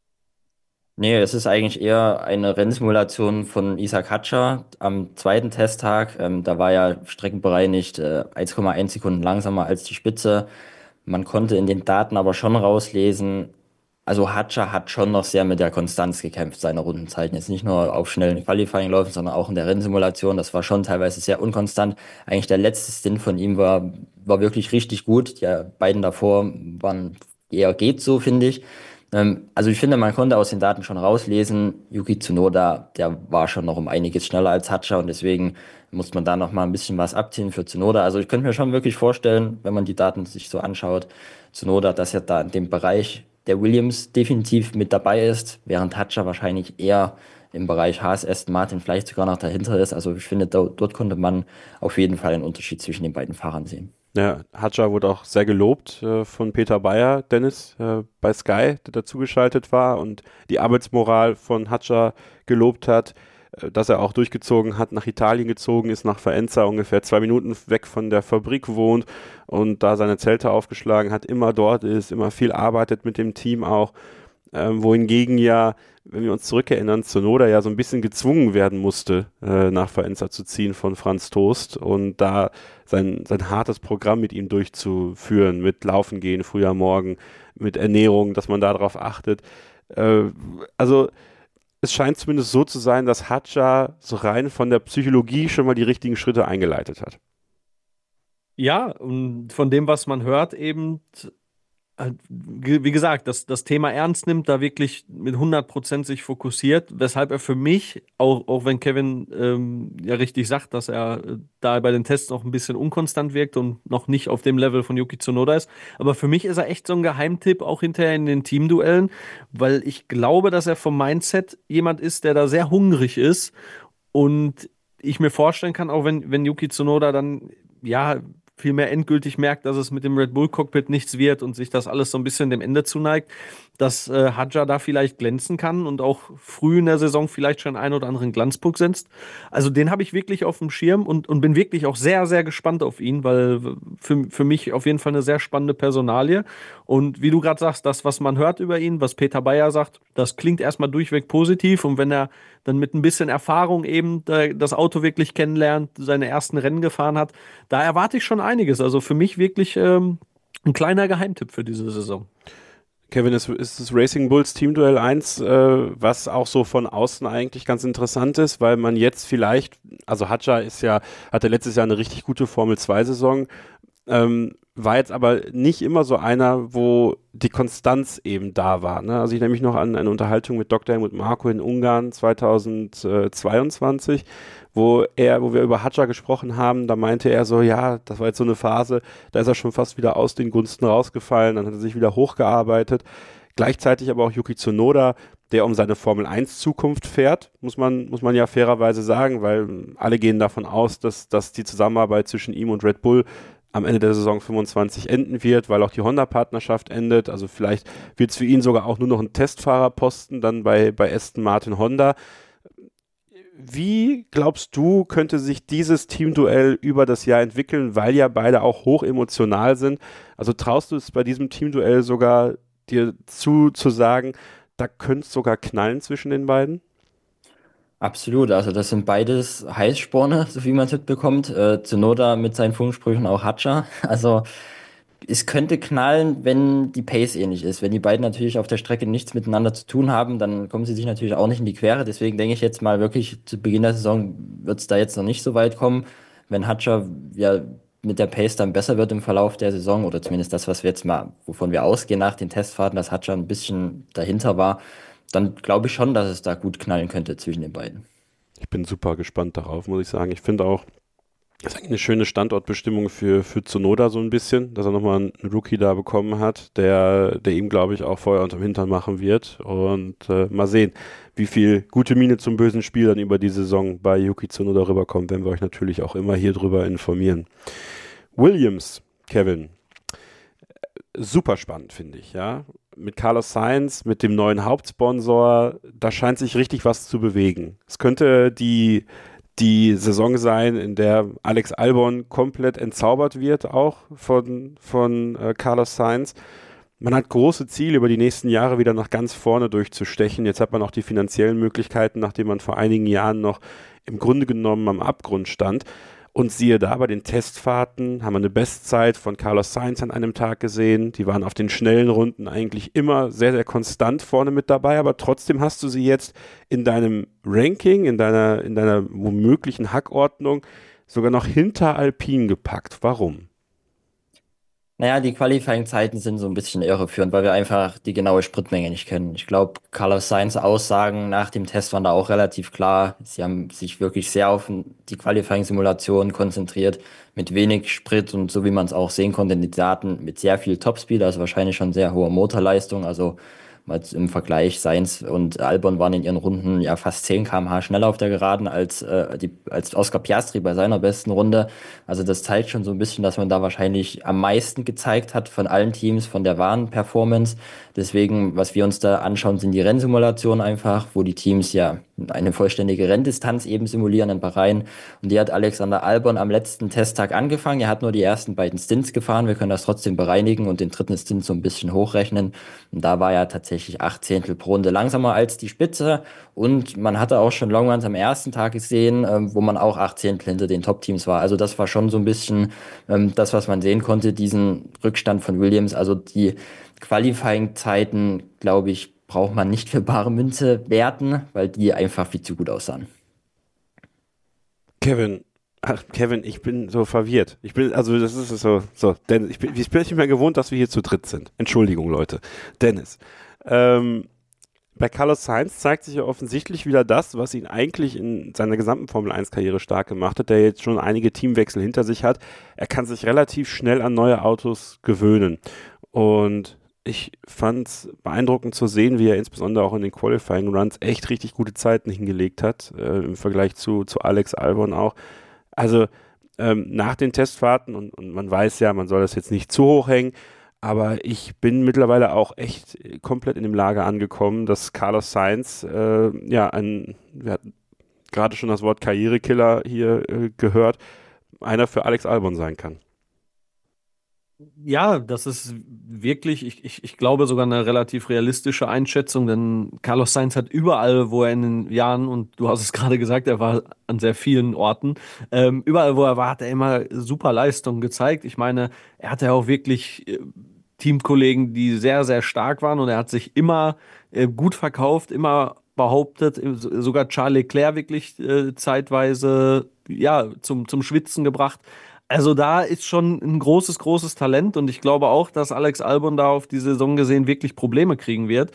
D: Nee, es ist eigentlich eher eine Rennsimulation von Isaac Hadjar am zweiten Testtag. Ähm, da war ja streckenbereinigt äh, eins Komma eins Sekunden langsamer als die Spitze. Man konnte in den Daten aber schon rauslesen, also Hadjar hat schon noch sehr mit der Konstanz gekämpft, seine Rundenzeiten. Jetzt nicht nur auf schnellen Qualifying-Läufen, sondern auch in der Rennsimulation. Das war schon teilweise sehr unkonstant. Eigentlich der letzte Stint von ihm war, war wirklich richtig gut. Die beiden davor waren eher geht so, finde ich. Also ich finde, man konnte aus den Daten schon rauslesen, Yuki Tsunoda, der war schon noch um einiges schneller als Hadjar und deswegen muss man da noch mal ein bisschen was abziehen für Tsunoda. Also ich könnte mir schon wirklich vorstellen, wenn man die Daten sich so anschaut, Tsunoda, dass er da in dem Bereich der Williams definitiv mit dabei ist, während Hadjar wahrscheinlich eher im Bereich Haas, Aston Martin vielleicht sogar noch dahinter ist. Also ich finde, dort konnte man auf jeden Fall einen Unterschied zwischen den beiden Fahrern sehen.
B: Ja, Hadjar wurde auch sehr gelobt äh, von Peter Bayer, Dennis, äh, bei Sky, der dazugeschaltet war und die Arbeitsmoral von Hadjar gelobt hat, äh, dass er auch durchgezogen hat, nach Italien gezogen ist, nach Faenza, ungefähr zwei Minuten weg von der Fabrik wohnt und da seine Zelte aufgeschlagen hat, immer dort ist, immer viel arbeitet mit dem Team auch, äh, wohingegen ja, wenn wir uns zurückerinnern, Tsunoda ja so ein bisschen gezwungen werden musste, äh, nach Faenza zu ziehen von Franz Tost und da sein, sein hartes Programm mit ihm durchzuführen, mit Laufen gehen, früher Morgen, mit Ernährung, dass man darauf achtet. Äh, also es scheint zumindest so zu sein, dass Hadjar so rein von der Psychologie schon mal die richtigen Schritte eingeleitet hat.
C: Ja, und von dem, was man hört, eben, äh, ge- wie gesagt, das, das Thema ernst nimmt, da wirklich mit hundert Prozent sich fokussiert, weshalb er für mich, auch, auch wenn Kevin ähm, ja richtig sagt, dass er äh, da bei den Tests noch ein bisschen unkonstant wirkt und noch nicht auf dem Level von Yuki Tsunoda ist, aber für mich ist er echt so ein Geheimtipp, auch hinterher in den Teamduellen, weil ich glaube, dass er vom Mindset jemand ist, der da sehr hungrig ist und ich mir vorstellen kann, auch wenn, wenn Yuki Tsunoda dann, ja, vielmehr endgültig merkt, dass es mit dem Red Bull Cockpit nichts wird und sich das alles so ein bisschen dem Ende zuneigt, dass äh, Hadjar da vielleicht glänzen kann und auch früh in der Saison vielleicht schon einen oder anderen Glanzpunkt setzt. Also den habe ich wirklich auf dem Schirm und, und bin wirklich auch sehr, sehr gespannt auf ihn, weil für, für mich auf jeden Fall eine sehr spannende Personalie. Und wie du gerade sagst, das, was man hört über ihn, was Peter Bayer sagt, das klingt erstmal durchweg positiv. Und wenn er dann mit ein bisschen Erfahrung eben äh, das Auto wirklich kennenlernt, seine ersten Rennen gefahren hat, da erwarte ich schon einiges. Also für mich wirklich ähm, ein kleiner Geheimtipp für diese Saison.
B: Kevin, ist, ist das Racing Bulls Teamduell eins, äh, was auch so von außen eigentlich ganz interessant ist, weil man jetzt vielleicht, also Hadjar ist ja, hatte letztes Jahr eine richtig gute Formel zwei Saison, ähm, war jetzt aber nicht immer so einer, wo die Konstanz eben da war. Ne? Also ich nehme mich noch an eine Unterhaltung mit Doktor Helmut Marko in Ungarn zweitausendzweiundzwanzig, wo er, wo wir über Hadjar gesprochen haben, da meinte er so, ja, das war jetzt so eine Phase, da ist er schon fast wieder aus den Gunsten rausgefallen, dann hat er sich wieder hochgearbeitet. Gleichzeitig aber auch Yuki Tsunoda, der um seine Formel eins Zukunft fährt, muss man, muss man ja fairerweise sagen, weil alle gehen davon aus, dass, dass die Zusammenarbeit zwischen ihm und Red Bull am Ende der Saison fünfundzwanzig enden wird, weil auch die Honda-Partnerschaft endet. Also vielleicht wird es für ihn sogar auch nur noch ein Testfahrerposten dann bei, bei Aston Martin Honda. Wie glaubst du, könnte sich dieses Teamduell über das Jahr entwickeln, weil ja beide auch hoch emotional sind? Also traust du es bei diesem Teamduell sogar dir zu, zu sagen, da könnte es sogar knallen zwischen den beiden?
D: Absolut, also das sind beides Heißsporne, so wie man es mitbekommt. Äh, Tsunoda mit seinen Funksprüchen auch Hadjar. Also es könnte knallen, wenn die Pace ähnlich ist. Wenn die beiden natürlich auf der Strecke nichts miteinander zu tun haben, dann kommen sie sich natürlich auch nicht in die Quere. Deswegen denke ich jetzt mal wirklich, zu Beginn der Saison wird es da jetzt noch nicht so weit kommen. Wenn Hadjar ja mit der Pace dann besser wird im Verlauf der Saison, oder zumindest das, was wir jetzt mal, wovon wir ausgehen nach den Testfahrten, dass Hadjar ein bisschen dahinter war, dann glaube ich schon, dass es da gut knallen könnte zwischen den beiden.
B: Ich bin super gespannt darauf, muss ich sagen. Ich finde auch, das ist eigentlich eine schöne Standortbestimmung für, für Tsunoda so ein bisschen, dass er nochmal einen Rookie da bekommen hat, der, der ihm, glaube ich, auch Feuer unterm Hintern machen wird. Und äh, mal sehen, wie viel gute Miene zum bösen Spiel dann über die Saison bei Yuki Tsunoda rüberkommt, werden wir euch natürlich auch immer hier drüber informieren. Williams, Kevin, super spannend, finde ich, ja. Mit Carlos Sainz, mit dem neuen Hauptsponsor, da scheint sich richtig was zu bewegen. Es könnte die, die Saison sein, in der Alex Albon komplett entzaubert wird, auch von, von äh, Carlos Sainz. Man hat große Ziele, über die nächsten Jahre wieder nach ganz vorne durchzustechen. Jetzt hat man auch die finanziellen Möglichkeiten, nachdem man vor einigen Jahren noch im Grunde genommen am Abgrund stand. Und siehe da, bei den Testfahrten haben wir eine Bestzeit von Carlos Sainz an einem Tag gesehen. Die waren auf den schnellen Runden eigentlich immer sehr, sehr konstant vorne mit dabei, aber trotzdem hast du sie jetzt in deinem Ranking, in deiner, in deiner womöglichen Hackordnung sogar noch hinter Alpine gepackt. Warum?
D: Naja, die Qualifying-Zeiten sind so ein bisschen irreführend, weil wir einfach die genaue Spritmenge nicht kennen. Ich glaube, Carlos Sainz Aussagen nach dem Test waren da auch relativ klar. Sie haben sich wirklich sehr auf die Qualifying-Simulation konzentriert, mit wenig Sprit und so wie man es auch sehen konnte in den Daten, mit sehr viel Topspeed, also wahrscheinlich schon sehr hohe Motorleistung. Also mal im Vergleich, Sainz und Albon waren in ihren Runden ja fast zehn Kilometer pro Stunde schneller auf der Geraden als, äh, die, als Oscar Piastri bei seiner besten Runde. Also das zeigt schon so ein bisschen, dass man da wahrscheinlich am meisten gezeigt hat von allen Teams, von der wahren Performance. Deswegen, was wir uns da anschauen, sind die Rennsimulationen einfach, wo die Teams ja eine vollständige Renndistanz eben simulieren in Bahrain. Und die hat Alexander Albon am letzten Testtag angefangen. Er hat nur die ersten beiden Stints gefahren. Wir können das trotzdem bereinigen und den dritten Stint so ein bisschen hochrechnen. Und da war er tatsächlich acht Zehntel pro Runde langsamer als die Spitze. Und man hatte auch schon Longruns am ersten Tag gesehen, ähm, wo man auch acht Zehntel hinter den Top-Teams war. Also das war schon so ein bisschen ähm, das, was man sehen konnte, diesen Rückstand von Williams. Also die Qualifying-Zeiten, glaube ich, braucht man nicht für bare Münze werten, weil die einfach viel zu gut aussahen.
B: Kevin, Ach, Kevin, ich bin so verwirrt. Ich bin, also das ist so, so, denn ich bin, ich bin nicht mehr gewohnt, dass wir hier zu dritt sind. Entschuldigung, Leute. Dennis. Ähm, bei Carlos Sainz zeigt sich ja offensichtlich wieder das, was ihn eigentlich in seiner gesamten Formel eins Karriere stark gemacht hat, der jetzt schon einige Teamwechsel hinter sich hat. Er kann sich relativ schnell an neue Autos gewöhnen. Und ich fand es beeindruckend zu sehen, wie er insbesondere auch in den Qualifying Runs echt richtig gute Zeiten hingelegt hat, äh, im Vergleich zu, zu Alex Albon auch. Also ähm, nach den Testfahrten, und, und man weiß ja, man soll das jetzt nicht zu hoch hängen, aber ich bin mittlerweile auch echt komplett in dem Lager angekommen, dass Carlos Sainz, äh, ja, ein, wir hatten gerade schon das Wort Karrierekiller hier äh, gehört, einer für Alex Albon sein kann.
C: Ja, das ist wirklich, ich, ich, ich glaube, sogar eine relativ realistische Einschätzung, denn Carlos Sainz hat überall, wo er in den Jahren, und du hast es gerade gesagt, er war an sehr vielen Orten, ähm, überall, wo er war, hat er immer super Leistungen gezeigt. Ich meine, er hatte ja auch wirklich äh, Teamkollegen, die sehr, sehr stark waren, und er hat sich immer äh, gut verkauft, immer behauptet, äh, sogar Charles Leclerc wirklich äh, zeitweise ja, zum, zum Schwitzen gebracht. Also da ist schon ein großes, großes Talent, und ich glaube auch, dass Alex Albon da auf die Saison gesehen wirklich Probleme kriegen wird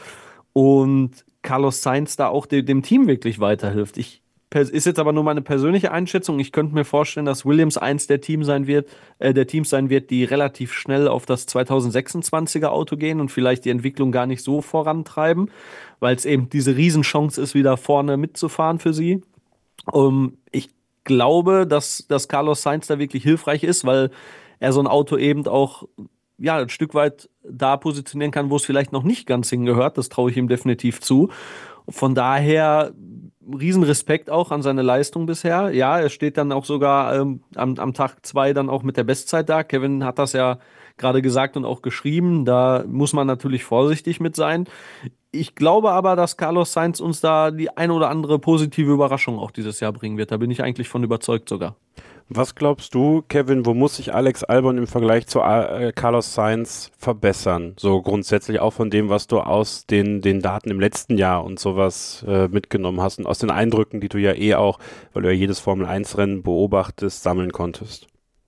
C: und Carlos Sainz da auch de dem Team wirklich weiterhilft. Ich ist jetzt aber nur meine persönliche Einschätzung. Ich könnte mir vorstellen, dass Williams eins der Team sein wird, äh, der Teams sein wird, die relativ schnell auf das zwanzig sechsundzwanziger Auto gehen und vielleicht die Entwicklung gar nicht so vorantreiben, weil es eben diese Riesenchance ist, wieder vorne mitzufahren für sie. Um, ich glaube, dass, dass Carlos Sainz da wirklich hilfreich ist, weil er so ein Auto eben auch ja, ein Stück weit da positionieren kann, wo es vielleicht noch nicht ganz hingehört. Das traue ich ihm definitiv zu. Von daher Riesenrespekt auch an seine Leistung bisher. Ja, er steht dann auch sogar ähm, am, am Tag zwei dann auch mit der Bestzeit da. Kevin hat das ja gerade gesagt und auch geschrieben. Da muss man natürlich vorsichtig mit sein. Ich glaube aber, dass Carlos Sainz uns da die eine oder andere positive Überraschung auch dieses Jahr bringen wird. Da bin ich eigentlich von überzeugt sogar.
B: Was glaubst du, Kevin, wo muss sich Alex Albon im Vergleich zu äh, Carlos Sainz verbessern? So grundsätzlich auch von dem, was du aus den, den Daten im letzten Jahr und sowas äh, mitgenommen hast und aus den Eindrücken, die du ja eh auch, weil du ja jedes Formel eins Rennen beobachtest, sammeln konntest.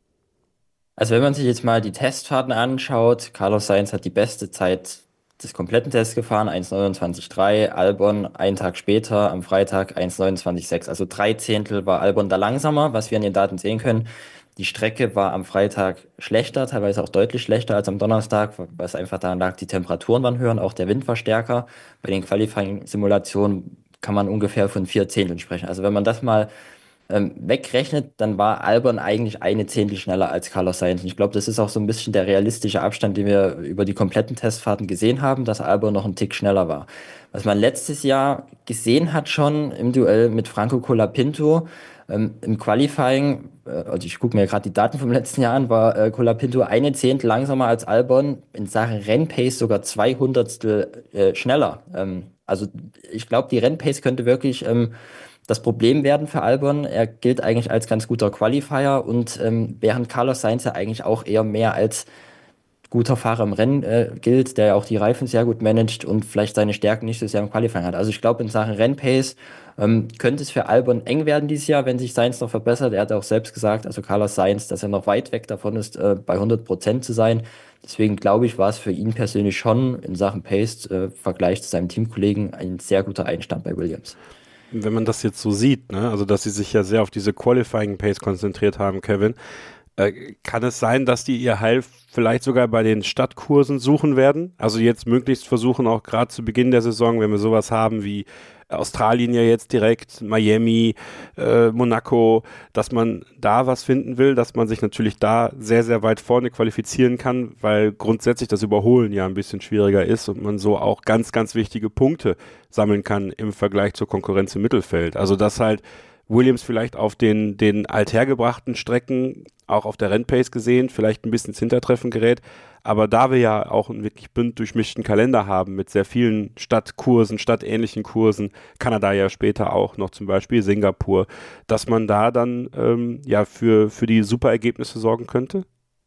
D: Also wenn man sich jetzt mal die Testfahrten anschaut, Carlos Sainz hat die beste Zeit des kompletten Tests gefahren, eins neunundzwanzig Komma drei, Albon einen Tag später, am Freitag eins neunundzwanzig Komma sechs. Also drei Zehntel war Albon da langsamer, was wir an den Daten sehen können. Die Strecke war am Freitag schlechter, teilweise auch deutlich schlechter als am Donnerstag, was einfach daran lag, die Temperaturen waren höher und auch der Wind war stärker. Bei den Qualifying-Simulationen kann man ungefähr von vier Zehnteln sprechen. Also wenn man das mal ähm, wegrechnet, dann war Albon eigentlich eine Zehntel schneller als Carlos Sainz. Und ich glaube, das ist auch so ein bisschen der realistische Abstand, den wir über die kompletten Testfahrten gesehen haben, dass Albon noch einen Tick schneller war. Was man letztes Jahr gesehen hat schon im Duell mit Franco Colapinto, ähm, im Qualifying, äh, also ich gucke mir gerade die Daten vom letzten Jahr an, war äh, Colapinto eine Zehntel langsamer als Albon, in Sachen Rennpace sogar zwei Hundertstel äh, schneller. Ähm, also ich glaube, die Rennpace könnte wirklich ähm, das Problem werden für Albon. Er gilt eigentlich als ganz guter Qualifier, und ähm, während Carlos Sainz ja eigentlich auch eher mehr als guter Fahrer im Rennen äh, gilt, der ja auch die Reifen sehr gut managt und vielleicht seine Stärken nicht so sehr im Qualifying hat. Also ich glaube, in Sachen Rennpace ähm, könnte es für Albon eng werden dieses Jahr, wenn sich Sainz noch verbessert. Er hat auch selbst gesagt, also Carlos Sainz, dass er noch weit weg davon ist, äh, bei hundert Prozent zu sein. Deswegen glaube ich, war es für ihn persönlich schon in Sachen Pace, äh, im Vergleich zu seinem Teamkollegen, ein sehr guter Einstand bei Williams.
B: Wenn man das jetzt so sieht, ne, also dass sie sich ja sehr auf diese Qualifying Pace konzentriert haben, Kevin, äh, kann es sein, dass die ihr Heil vielleicht sogar bei den Stadtkursen suchen werden? Also jetzt möglichst versuchen, auch gerade zu Beginn der Saison, wenn wir sowas haben wie Australien ja jetzt direkt, Miami, äh, Monaco, dass man da was finden will, dass man sich natürlich da sehr, sehr weit vorne qualifizieren kann, weil grundsätzlich das Überholen ja ein bisschen schwieriger ist und man so auch ganz, ganz wichtige Punkte sammeln kann im Vergleich zur Konkurrenz im Mittelfeld. Also dass halt Williams vielleicht auf den, den althergebrachten Strecken, auch auf der Rennpace gesehen, vielleicht ein bisschen ins Hintertreffen gerät. Aber da wir ja auch einen wirklich bunt durchmischten Kalender haben mit sehr vielen Stadtkursen, stadtähnlichen Kursen, Kanada ja später auch noch zum Beispiel, Singapur, dass man da dann ähm, ja für, für die super Ergebnisse sorgen könnte?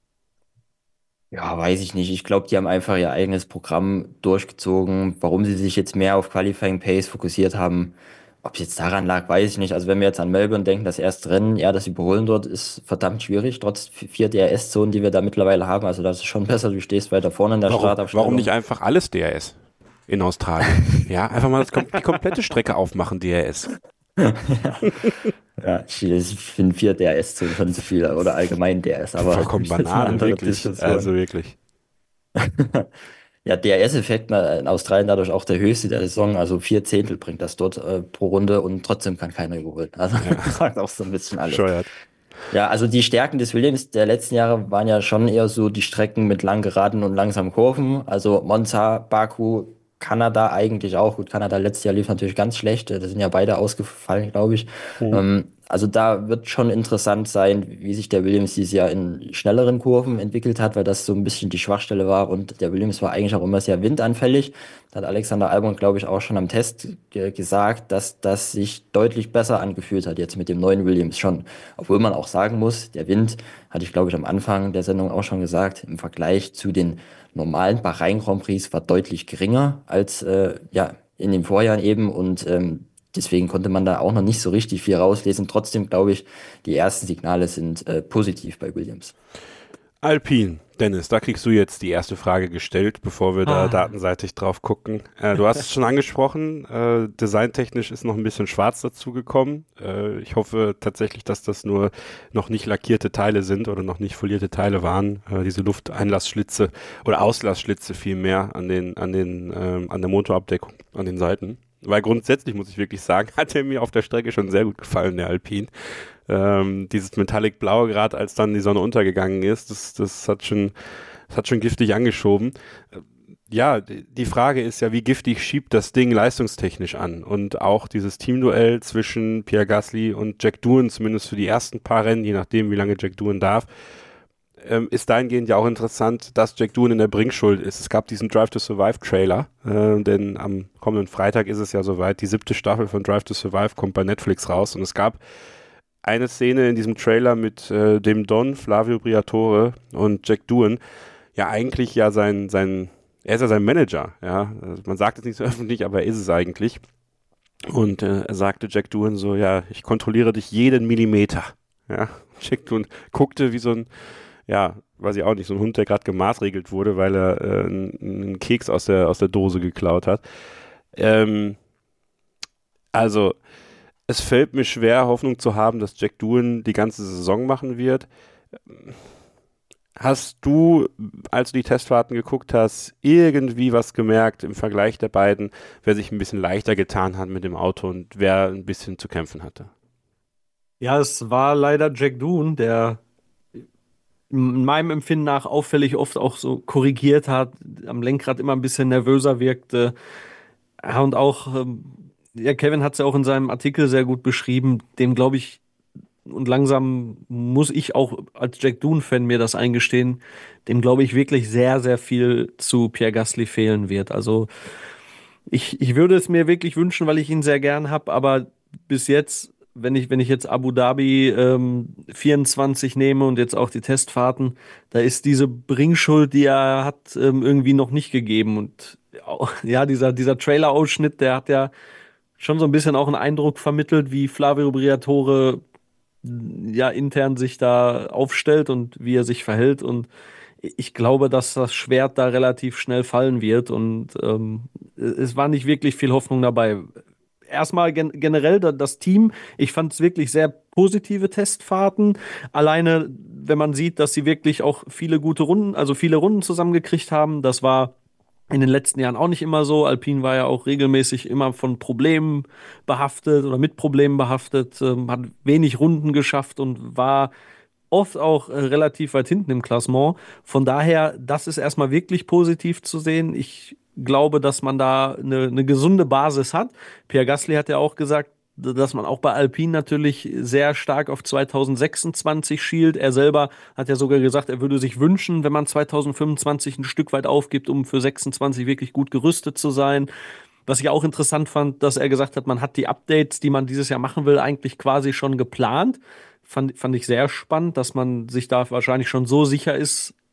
D: Ja, weiß ich nicht. Ich glaube, die haben einfach ihr eigenes Programm durchgezogen. Warum sie sich jetzt mehr auf Qualifying Pace fokussiert haben, Ob es jetzt daran lag, weiß ich nicht. Also wenn wir jetzt an Melbourne denken, das erste Rennen, ja, das Überholen dort ist verdammt schwierig, trotz vier D R S-Zonen, die wir da mittlerweile haben. Also das ist schon besser, du stehst weiter vorne in der
B: Warum,
D: Startaufstellung.
B: warum nicht einfach alles D R S in Australien? Ja, einfach mal das, die komplette Strecke aufmachen, D R S.
D: ja, ja ich, ich finde vier D R S-Zonen schon zu viel oder allgemein D R S, aber
B: vollkommen
D: das ist eine
B: Banane,
D: andere
B: wirklich.
D: Diskussion.
B: Also wirklich.
D: Ja, D R S-Effekt in Australien dadurch auch der höchste der Saison, also vier Zehntel bringt das dort äh, pro Runde und trotzdem kann keiner überholen. Also
B: Ja.
D: das sagt auch so ein bisschen alles.
B: Bescheuert.
D: Ja, also die Stärken des Williams der letzten Jahre waren ja schon eher so die Strecken mit lang geraden und langsamen Kurven. Also Monza, Baku, Kanada eigentlich auch. Gut, Kanada letztes Jahr lief natürlich ganz schlecht. Da sind ja beide ausgefallen, glaube ich.
B: Mhm.
D: Ähm, also da wird schon interessant sein, wie sich der Williams dieses Jahr in schnelleren Kurven entwickelt hat, weil das so ein bisschen die Schwachstelle war. Und der Williams war eigentlich auch immer sehr windanfällig. Da hat Alexander Albon, glaube ich, auch schon am Test ge- gesagt, dass das sich deutlich besser angefühlt hat jetzt mit dem neuen Williams schon. Obwohl man auch sagen muss, der Wind, hatte ich, glaube ich, am Anfang der Sendung auch schon gesagt, im Vergleich zu den normalen Bahrain Grand Prix war deutlich geringer als äh, ja, in den Vorjahren eben. Und ähm, deswegen konnte man da auch noch nicht so richtig viel rauslesen. Trotzdem glaube ich, die ersten Signale sind äh, positiv bei Williams.
B: Alpine, Dennis, da kriegst du jetzt die erste Frage gestellt, bevor wir da
C: Ah.
B: datenseitig drauf gucken. Äh, du hast es schon angesprochen, äh, designtechnisch ist noch ein bisschen schwarz dazugekommen. Äh, ich hoffe tatsächlich, dass das nur noch nicht lackierte Teile sind oder noch nicht folierte Teile waren. Äh, diese Lufteinlassschlitze oder Auslassschlitze vielmehr an den, an den, ähm, an der Motorabdeckung, an den Seiten. Weil grundsätzlich muss ich wirklich sagen, hat er mir auf der Strecke schon sehr gut gefallen, der Alpine. Ähm, dieses Metallic Blau, gerade als dann die Sonne untergegangen ist, das, das hat schon, das hat schon giftig angeschoben. Äh, Ja, die die Frage ist ja, wie giftig schiebt das Ding leistungstechnisch an? Und auch dieses Teamduell zwischen Pierre Gasly und Jack Doohan, zumindest für die ersten paar Rennen, je nachdem, wie lange Jack Doohan darf, ähm, ist dahingehend ja auch interessant, dass Jack Doohan in der Bringschuld ist. Es gab diesen Drive to Survive Trailer, äh, denn am kommenden Freitag ist es ja soweit, die siebte Staffel von Drive to Survive kommt bei Netflix raus und es gab eine Szene in diesem Trailer mit äh, dem Don, Flavio Briatore und Jack Doohan, ja eigentlich ja sein, sein, er ist ja sein Manager, ja, also man sagt es nicht so öffentlich, aber er ist es eigentlich. Und äh, er sagte Jack Doohan so, ja, ich kontrolliere dich jeden Millimeter, ja. Jack Doohan guckte wie so ein, ja, weiß ich auch nicht, so ein Hund, der gerade gemaßregelt wurde, weil er äh, einen, einen Keks aus der, aus der Dose geklaut hat. Ähm, also, es fällt mir schwer, Hoffnung zu haben, dass Jack Doohan die ganze Saison machen wird. Hast du, als du die Testfahrten geguckt hast, irgendwie was gemerkt im Vergleich der beiden, wer sich ein bisschen leichter getan hat mit dem Auto und wer ein bisschen zu kämpfen hatte?
C: Ja, es war leider Jack Doohan, der in meinem Empfinden nach auffällig oft auch so korrigiert hat, am Lenkrad immer ein bisschen nervöser wirkte. Ja, und auch, ähm, ja, Kevin hat es ja auch in seinem Artikel sehr gut beschrieben, dem glaube ich, und langsam muss ich auch als Jack Doohan-Fan mir das eingestehen, dem glaube ich wirklich sehr, sehr viel zu Pierre Gasly fehlen wird. Also ich, ich würde es mir wirklich wünschen, weil ich ihn sehr gern habe, aber bis jetzt, wenn ich, wenn ich jetzt Abu Dhabi ähm, vierundzwanzig nehme und jetzt auch die Testfahrten, da ist diese Bringschuld, die er hat, ähm, irgendwie noch nicht gegeben. Und ja, dieser, dieser Trailer-Ausschnitt, der hat ja schon so ein bisschen auch einen Eindruck vermittelt, wie Flavio Briatore ja intern sich da aufstellt und wie er sich verhält. Und ich glaube, dass das Schwert da relativ schnell fallen wird. Und ähm, es war nicht wirklich viel Hoffnung dabei. Erstmal gen generell da, das Team, ich fand es wirklich sehr positive Testfahrten. Alleine, wenn man sieht, dass sie wirklich auch viele gute Runden, also viele Runden zusammengekriegt haben, das war in den letzten Jahren auch nicht immer so. Alpine war ja auch regelmäßig immer von Problemen behaftet oder mit Problemen behaftet, ähm, hat wenig Runden geschafft und war oft auch äh, relativ weit hinten im Klassement. Von daher, das ist erstmal wirklich positiv zu sehen. Ich glaube, dass man da eine, eine gesunde Basis hat. Pierre Gasly hat ja auch gesagt, dass man auch bei Alpine natürlich sehr stark auf zwanzig sechsundzwanzig schielt. Er selber hat ja sogar gesagt, er würde sich wünschen, wenn man zwanzig fünfundzwanzig ein Stück weit aufgibt, um für sechsundzwanzig wirklich gut gerüstet zu sein. Was ich auch interessant fand, dass er gesagt hat, man hat die Updates, die man dieses Jahr machen will, eigentlich quasi schon geplant. Fand, fand ich sehr spannend, dass man sich da wahrscheinlich schon so sicher ist,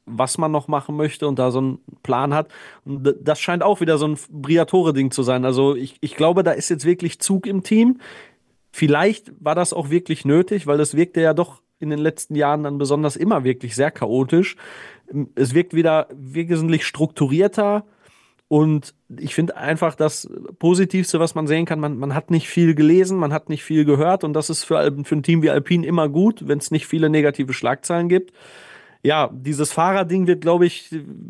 C: was man noch machen möchte und da so einen Plan hat. Und das scheint auch wieder so ein Briatore-Ding zu sein. Also ich, ich glaube, da ist jetzt wirklich Zug im Team. Vielleicht war das auch wirklich nötig, weil das wirkte ja doch in den letzten Jahren dann besonders immer wirklich sehr chaotisch. Es wirkt wieder wesentlich strukturierter und ich finde einfach das Positivste, was man sehen kann, man, man hat nicht viel gelesen, man hat nicht viel gehört und das ist für, für ein Team wie Alpine immer gut, wenn es nicht viele negative Schlagzeilen gibt. Ja, dieses Fahrerding wird, glaube ich,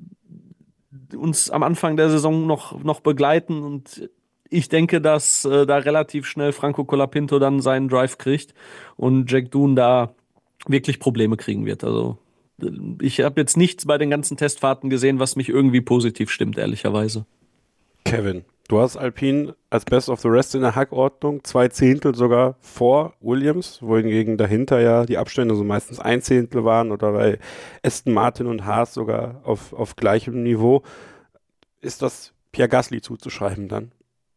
C: uns am Anfang der Saison noch, noch begleiten und ich denke, dass äh, da relativ schnell Franco Colapinto dann seinen Drive kriegt und Jack Doohan da wirklich Probleme kriegen wird. Also ich habe jetzt nichts bei den ganzen Testfahrten gesehen, was mich irgendwie positiv stimmt, ehrlicherweise.
B: Kevin, du hast Alpine als Best of the Rest in der Hackordnung, zwei Zehntel sogar vor Williams, wohingegen dahinter ja die Abstände so meistens ein Zehntel waren oder bei Aston Martin und Haas sogar auf, auf gleichem Niveau. Ist das Pierre Gasly zuzuschreiben dann?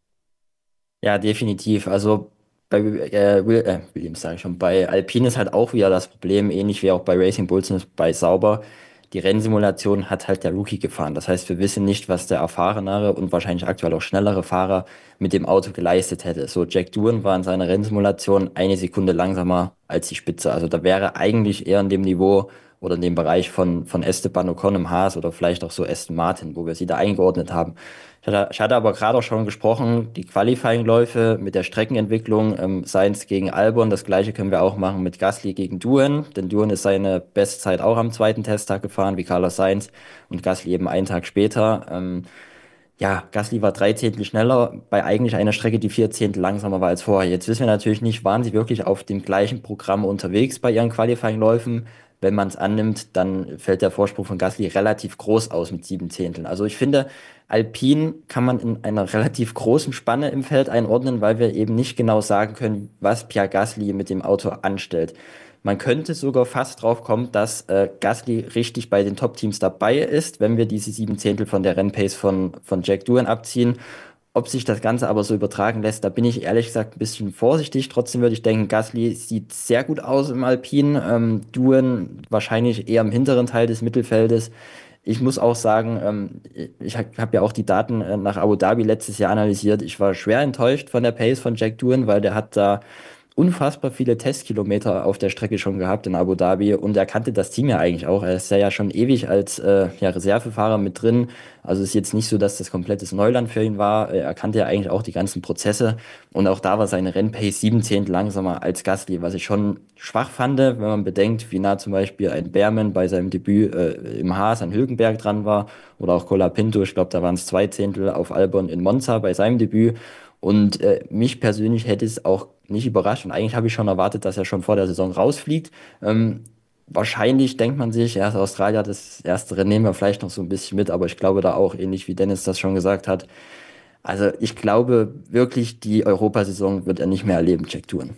D: Ja, definitiv. Also bei äh, Will, äh, Williams sage ich schon, bei Alpine ist halt auch wieder das Problem, ähnlich wie auch bei Racing Bulls und bei Sauber. Die Rennsimulation hat halt der Rookie gefahren. Das heißt, wir wissen nicht, was der erfahrenere und wahrscheinlich aktuell auch schnellere Fahrer mit dem Auto geleistet hätte. So, Jack Doohan war in seiner Rennsimulation eine Sekunde langsamer als die Spitze. Also da wäre eigentlich eher in dem Niveau oder in dem Bereich von, von Esteban Ocon im Haas oder vielleicht auch so Aston Martin, wo wir sie da eingeordnet haben. Ich hatte, ich hatte aber gerade auch schon gesprochen, die Qualifying-Läufe mit der Streckenentwicklung, ähm, Sainz gegen Albon, das gleiche können wir auch machen mit Gasly gegen Doohan, denn Doohan ist seine Bestzeit auch am zweiten Testtag gefahren, wie Carlos Sainz und Gasly eben einen Tag später. Ähm, ja, Gasly war drei Zehntel schneller bei eigentlich einer Strecke, die vier Zehntel langsamer war als vorher. Jetzt wissen wir natürlich nicht, waren sie wirklich auf dem gleichen Programm unterwegs bei ihren Qualifying-Läufen. Wenn man es annimmt, dann fällt der Vorsprung von Gasly relativ groß aus mit sieben Zehnteln. Also ich finde, Alpine kann man in einer relativ großen Spanne im Feld einordnen, weil wir eben nicht genau sagen können, was Pierre Gasly mit dem Auto anstellt. Man könnte sogar fast drauf kommen, dass äh, Gasly richtig bei den Top-Teams dabei ist, wenn wir diese sieben Zehntel von der Rennpace von, von Jack Doohan abziehen. Ob sich das Ganze aber so übertragen lässt, da bin ich ehrlich gesagt ein bisschen vorsichtig. Trotzdem würde ich denken, Gasly sieht sehr gut aus im Alpine. Ähm, Doohan wahrscheinlich eher im hinteren Teil des Mittelfeldes. Ich muss auch sagen, ähm, ich habe hab ja auch die Daten äh, nach Abu Dhabi letztes Jahr analysiert. Ich war schwer enttäuscht von der Pace von Jack Doohan, weil der hat da unfassbar viele Testkilometer auf der Strecke schon gehabt in Abu Dhabi und er kannte das Team ja eigentlich auch. Er ist ja schon ewig als äh, ja, Reservefahrer mit drin. Also ist jetzt nicht so, dass das komplettes Neuland für ihn war. Er kannte ja eigentlich auch die ganzen Prozesse und auch da war seine Rennpace sieben Zehntel langsamer als Gasly, was ich schon schwach fand, wenn man bedenkt, wie nah zum Beispiel ein Behrman bei seinem Debüt äh, im Haas an Hülkenberg dran war oder auch Colapinto, ich glaube, da waren es zwei Zehntel auf Albon in Monza bei seinem Debüt. Und äh, mich persönlich hätte es auch nicht überrascht. Und eigentlich habe ich schon erwartet, dass er schon vor der Saison rausfliegt. Ähm, wahrscheinlich denkt man sich, er ist Australier, das erste Rennen nehmen wir vielleicht noch so ein bisschen mit. Aber ich glaube da auch, ähnlich wie Dennis das schon gesagt hat, also ich glaube wirklich, die Europasaison wird er nicht mehr erleben, Jack Doohan.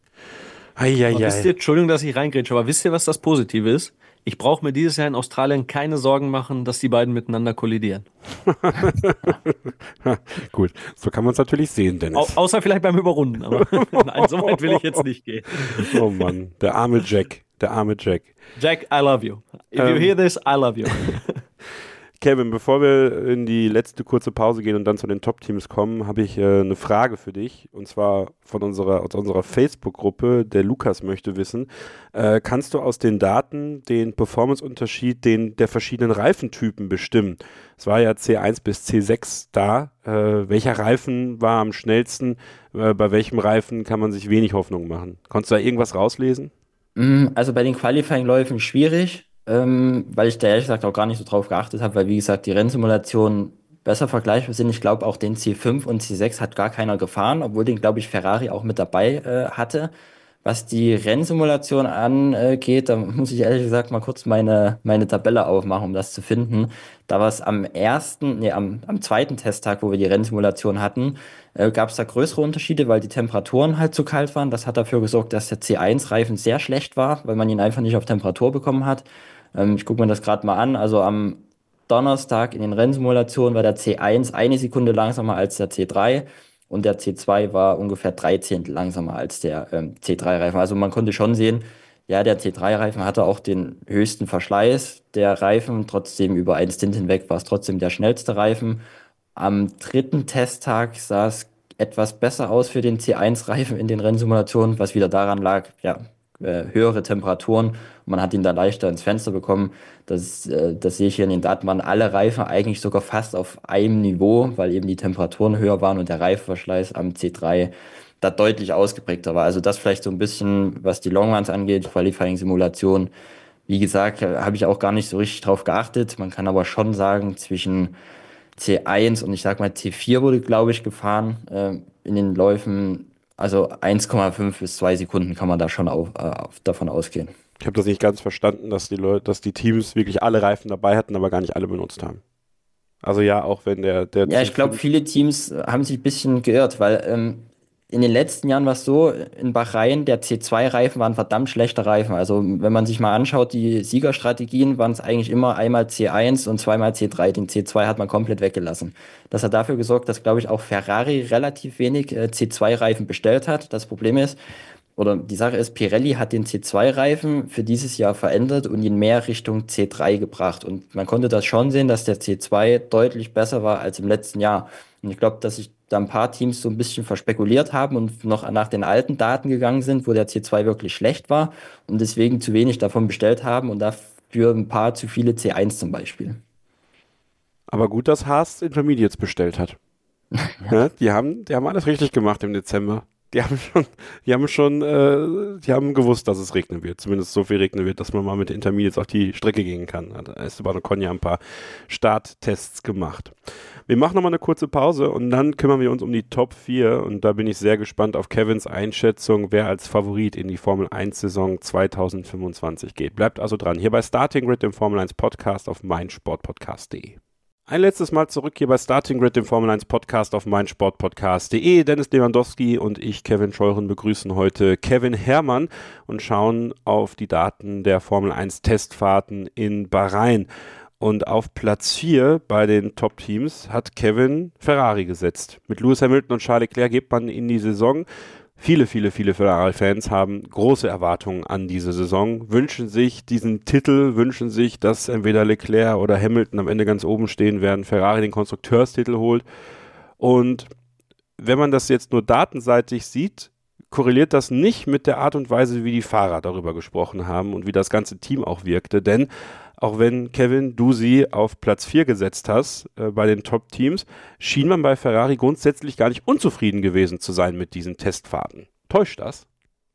C: Wisst ihr, Entschuldigung, dass ich reingrätsche, aber wisst ihr, was das Positive ist? Ich brauche mir dieses Jahr in Australien keine Sorgen machen, dass die beiden miteinander kollidieren.
B: Gut, so kann man es natürlich sehen, Dennis.
C: Au außer vielleicht beim Überrunden, aber nein, so weit will ich jetzt nicht gehen.
B: Oh Mann, der arme Jack, der arme Jack.
C: Jack, I love you. If ähm, you hear this, I love you.
B: Kevin, bevor wir in die letzte kurze Pause gehen und dann zu den Top-Teams kommen, habe ich äh, eine Frage für dich. Und zwar von unserer, aus unserer Facebook-Gruppe. Der Lukas möchte wissen, äh, kannst du aus den Daten den Performance-Unterschied den, der verschiedenen Reifentypen bestimmen? Es war ja C eins bis C sechs da. Äh, welcher Reifen war am schnellsten? Äh, bei welchem Reifen kann man sich wenig Hoffnung machen? Konntest du da irgendwas rauslesen?
D: Also bei den Qualifying-Läufen schwierig. Ähm, weil ich da ehrlich gesagt auch gar nicht so drauf geachtet habe, weil wie gesagt die Rennsimulationen besser vergleichbar sind. Ich glaube auch den C fünf und C sechs hat gar keiner gefahren, obwohl den glaube ich Ferrari auch mit dabei äh, hatte. Was die Rennsimulation angeht, da muss ich ehrlich gesagt mal kurz meine, meine Tabelle aufmachen, um das zu finden. Da war es am ersten, nee, am, am zweiten Testtag, wo wir die Rennsimulation hatten, äh, gab es da größere Unterschiede, weil die Temperaturen halt zu kalt waren. Das hat dafür gesorgt, dass der C eins Reifen sehr schlecht war, weil man ihn einfach nicht auf Temperatur bekommen hat. Ähm, ich gucke mir das gerade mal an. Also am Donnerstag in den Rennsimulationen war der C eins eine Sekunde langsamer als der C drei. Und der C zwei war ungefähr drei Zehntel langsamer als der ähm, C drei Reifen. Also man konnte schon sehen, Ja, der C drei Reifen hatte auch den höchsten Verschleiß der Reifen. Trotzdem über einen Stint hinweg war es trotzdem der schnellste Reifen. Am dritten Testtag sah es etwas besser aus für den C eins Reifen in den Rennsimulationen, was wieder daran lag, ja, äh, höhere Temperaturen. Und man hat ihn da leichter ins Fenster bekommen. Das, äh, das sehe ich hier in den Daten, waren alle Reifen eigentlich sogar fast auf einem Niveau, weil eben die Temperaturen höher waren und der Reifenverschleiß am C drei da deutlich ausgeprägter war. Also das vielleicht so ein bisschen, was die Longruns angeht, Qualifying-Simulation. Wie gesagt, äh, habe ich auch gar nicht so richtig drauf geachtet. Man kann aber schon sagen, zwischen C eins und ich sag mal C vier wurde, glaube ich, gefahren äh, in den Läufen. Also eins Komma fünf bis zwei Sekunden kann man da schon auf, äh, auf, davon ausgehen.
B: Ich habe das nicht ganz verstanden, dass die Leute, dass die Teams wirklich alle Reifen dabei hatten, aber gar nicht alle benutzt haben. Also ja, auch wenn der... der
D: Ja, ich glaube, viele Teams äh, haben sich ein bisschen geirrt, weil ähm, in den letzten Jahren war es so, in Bahrain, der C zwei Reifen war ein verdammt schlechter Reifen. Also wenn man sich mal anschaut, die Siegerstrategien waren es eigentlich immer einmal C eins und zweimal C drei. Den C zwei hat man komplett weggelassen. Das hat dafür gesorgt, dass, glaube ich, auch Ferrari relativ wenig äh, C zwei Reifen bestellt hat. Das Problem ist, oder die Sache ist, Pirelli hat den C zwei Reifen für dieses Jahr verändert und ihn mehr Richtung C drei gebracht. Und man konnte das schon sehen, dass der C zwei deutlich besser war als im letzten Jahr. Und ich glaube, dass sich da ein paar Teams so ein bisschen verspekuliert haben und noch nach den alten Daten gegangen sind, wo der C zwei wirklich schlecht war und deswegen zu wenig davon bestellt haben und dafür ein paar zu viele C eins zum Beispiel.
B: Aber gut, dass Haas Intermediates bestellt hat. Ja, die haben, die haben alles richtig gemacht im Dezember. Die haben schon, die haben schon, äh, die haben gewusst, dass es regnen wird. Zumindest so viel regnen wird, dass man mal mit Intermediates auf die Strecke gehen kann. Da hat Esteban Ocon ja ein paar Starttests gemacht. Wir machen nochmal eine kurze Pause und dann kümmern wir uns um die Top vier. Und da bin ich sehr gespannt auf Kevins Einschätzung, wer als Favorit in die Formel eins Saison zwanzig fünfundzwanzig geht. Bleibt also dran. Hier bei Starting Grid, dem Formel eins Podcast auf meinsportpodcast punkt de. Ein letztes Mal zurück hier bei Starting Grid, dem Formel eins Podcast auf meinsportpodcast punkt de. Dennis Lewandowski und ich, Kevin Scheuren, begrüßen heute Kevin Herrmann und schauen auf die Daten der Formel eins Testfahrten in Bahrain. Und auf Platz vier bei den Top-Teams hat Kevin Ferrari gesetzt. Mit Lewis Hamilton und Charles Leclerc geht man in die Saison. Viele, viele, viele Ferrari-Fans haben große Erwartungen an diese Saison, wünschen sich diesen Titel, wünschen sich, dass entweder Leclerc oder Hamilton am Ende ganz oben stehen werden, Ferrari den Konstrukteurstitel holt. Und wenn man das jetzt nur datenseitig sieht, korreliert das nicht mit der Art und Weise, wie die Fahrer darüber gesprochen haben und wie das ganze Team auch wirkte. Denn auch wenn, Kevin, du sie auf Platz vier gesetzt hast äh, bei den Top-Teams, schien man bei Ferrari grundsätzlich gar nicht unzufrieden gewesen zu sein mit diesen Testfahrten. Täuscht das?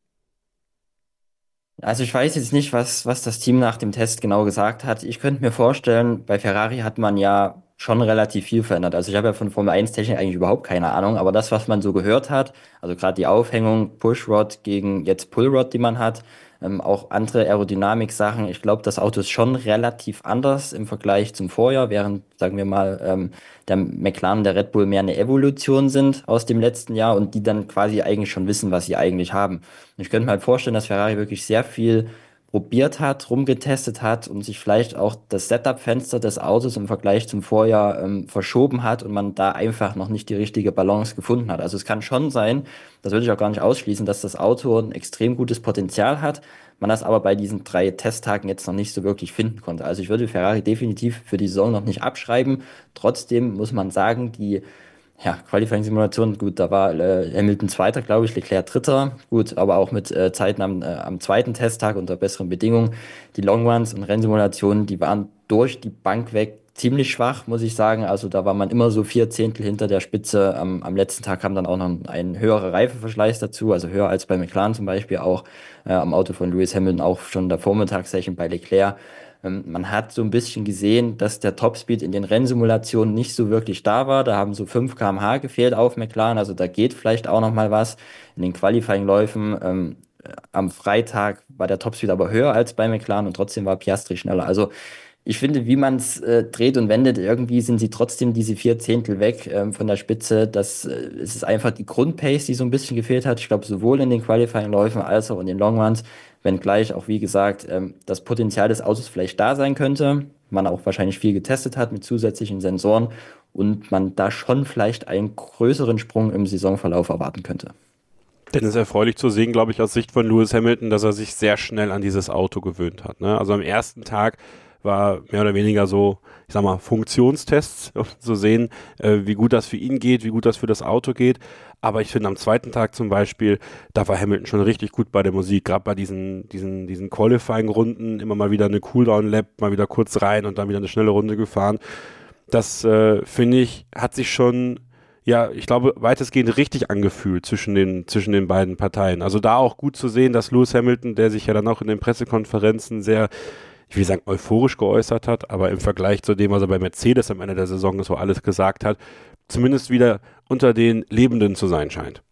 D: Also ich weiß jetzt nicht, was, was das Team nach dem Test genau gesagt hat. Ich könnte mir vorstellen, bei Ferrari hat man ja schon relativ viel verändert. Also ich habe ja von Formel eins Technik eigentlich überhaupt keine Ahnung, aber das, was man so gehört hat, also gerade die Aufhängung, Pushrod gegen jetzt Pullrod, die man hat, ähm, auch andere Aerodynamik-Sachen. Ich glaube, das Auto ist schon relativ anders im Vergleich zum Vorjahr, während, sagen wir mal, ähm, der McLaren und der Red Bull mehr eine Evolution sind aus dem letzten Jahr und die dann quasi eigentlich schon wissen, was sie eigentlich haben. Und ich könnte mir halt vorstellen, dass Ferrari wirklich sehr viel probiert hat, rumgetestet hat und sich vielleicht auch das Setup-Fenster des Autos im Vergleich zum Vorjahr ähm, verschoben hat und man da einfach noch nicht die richtige Balance gefunden hat. Also es kann schon sein, das würde ich auch gar nicht ausschließen, dass das Auto ein extrem gutes Potenzial hat, man das aber bei diesen drei Testtagen jetzt noch nicht so wirklich finden konnte. Also ich würde Ferrari definitiv für die Saison noch nicht abschreiben. Trotzdem muss man sagen, die ja, Qualifying-Simulation, gut, da war äh, Hamilton Zweiter, glaube ich, Leclerc Dritter, gut, aber auch mit äh, Zeiten am, äh, am zweiten Testtag unter besseren Bedingungen. Die Longruns und Rennsimulationen, die waren durch die Bank weg ziemlich schwach, muss ich sagen. Also da war man immer so vier Zehntel hinter der Spitze. Am, am letzten Tag kam dann auch noch ein höherer Reifenverschleiß dazu, also höher als bei McLaren zum Beispiel, auch äh, am Auto von Lewis Hamilton, auch schon der Vormittagssession bei Leclerc. Man hat so ein bisschen gesehen, dass der Topspeed in den Rennsimulationen nicht so wirklich da war. Da haben so fünf Kilometer pro Stunde gefehlt auf McLaren. Also da geht vielleicht auch noch mal was. In den Qualifying-Läufen ähm, am Freitag war der Topspeed aber höher als bei McLaren und trotzdem war Piastri schneller. Also ich finde, wie man es äh, dreht und wendet, irgendwie sind sie trotzdem diese vier Zehntel weg ähm, von der Spitze. Das äh, es ist einfach die Grundpace, die so ein bisschen gefehlt hat. Ich glaube, sowohl in den Qualifying-Läufen als auch in den Longruns, wenngleich auch, wie gesagt, ähm, das Potenzial des Autos vielleicht da sein könnte. Man auch wahrscheinlich viel getestet hat mit zusätzlichen Sensoren und man da schon vielleicht einen größeren Sprung im Saisonverlauf erwarten könnte.
B: Denn es ist erfreulich zu sehen, glaube ich, aus Sicht von Lewis Hamilton, dass er sich sehr schnell an dieses Auto gewöhnt hat. Ne? Also am ersten Tag war mehr oder weniger so, ich sag mal, Funktionstests, um zu sehen, äh, wie gut das für ihn geht, wie gut das für das Auto geht. Aber ich finde am zweiten Tag zum Beispiel, da war Hamilton schon richtig gut bei der Musik, gerade bei diesen, diesen, diesen Qualifying-Runden, immer mal wieder eine Cooldown-Lap, mal wieder kurz rein und dann wieder eine schnelle Runde gefahren. Das, äh, finde ich, hat sich schon, ja, ich glaube, weitestgehend richtig angefühlt zwischen den, zwischen den beiden Parteien. Also da auch gut zu sehen, dass Lewis Hamilton, der sich ja dann auch in den Pressekonferenzen sehr, ich will sagen, euphorisch geäußert hat, aber im Vergleich zu dem, was er bei Mercedes am Ende der Saison so alles gesagt hat, zumindest wieder unter den Lebenden zu sein scheint.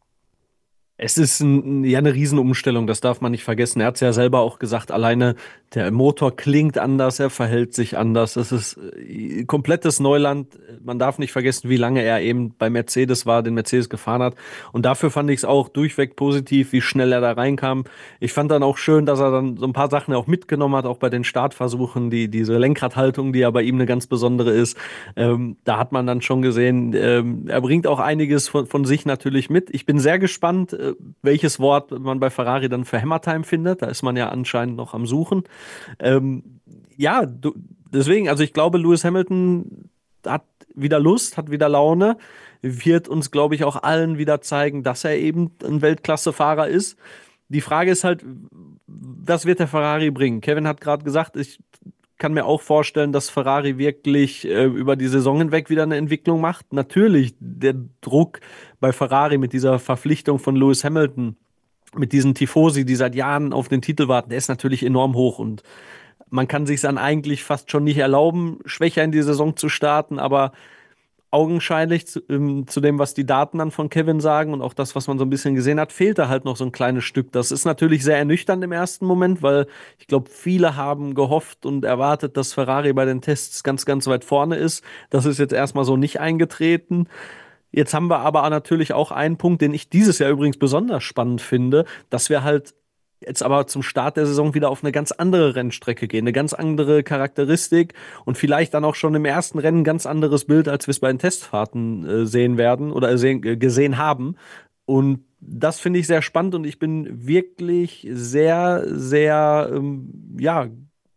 C: Es ist ein, ja eine Riesenumstellung, das darf man nicht vergessen. Er hat es ja selber auch gesagt, alleine der Motor klingt anders, er verhält sich anders. Es ist äh, komplettes Neuland. Man darf nicht vergessen, wie lange er eben bei Mercedes war, den Mercedes gefahren hat. Und dafür fand ich es auch durchweg positiv, wie schnell er da reinkam. Ich fand dann auch schön, dass er dann so ein paar Sachen auch mitgenommen hat, auch bei den Startversuchen, die diese Lenkradhaltung, die ja bei ihm eine ganz besondere ist. Ähm, da hat man dann schon gesehen, ähm, er bringt auch einiges von, von sich natürlich mit. Ich bin sehr gespannt, äh, welches Wort man bei Ferrari dann für Hammertime findet. Da ist man ja anscheinend noch am Suchen. Ähm, ja, du, deswegen, also ich glaube, Lewis Hamilton hat wieder Lust, hat wieder Laune, wird uns, glaube ich, auch allen wieder zeigen, dass er eben ein Weltklasse-Fahrer ist. Die Frage ist halt, was wird der Ferrari bringen? Kevin hat gerade gesagt, ich kann mir auch vorstellen, dass Ferrari wirklich äh, über die Saison hinweg wieder eine Entwicklung macht. Natürlich, der Druck bei Ferrari mit dieser Verpflichtung von Lewis Hamilton, mit diesen Tifosi, die seit Jahren auf den Titel warten, der ist natürlich enorm hoch und man kann sich dann eigentlich fast schon nicht erlauben, schwächer in die Saison zu starten, aber augenscheinlich zu, ähm, zu dem, was die Daten dann von Kevin sagen und auch das, was man so ein bisschen gesehen hat, fehlt da halt noch so ein kleines Stück. Das ist natürlich sehr ernüchternd im ersten Moment, weil ich glaube, viele haben gehofft und erwartet, dass Ferrari bei den Tests ganz, ganz weit vorne ist. Das ist jetzt erstmal so nicht eingetreten. Jetzt haben wir aber natürlich auch einen Punkt, den ich dieses Jahr übrigens besonders spannend finde, dass wir halt jetzt aber zum Start der Saison wieder auf eine ganz andere Rennstrecke gehen, eine ganz andere Charakteristik und vielleicht dann auch schon im ersten Rennen ein ganz anderes Bild, als wir es bei den Testfahrten äh, sehen werden oder sehen, äh, gesehen haben. Und das finde ich sehr spannend und ich bin wirklich sehr, sehr, ähm, ja,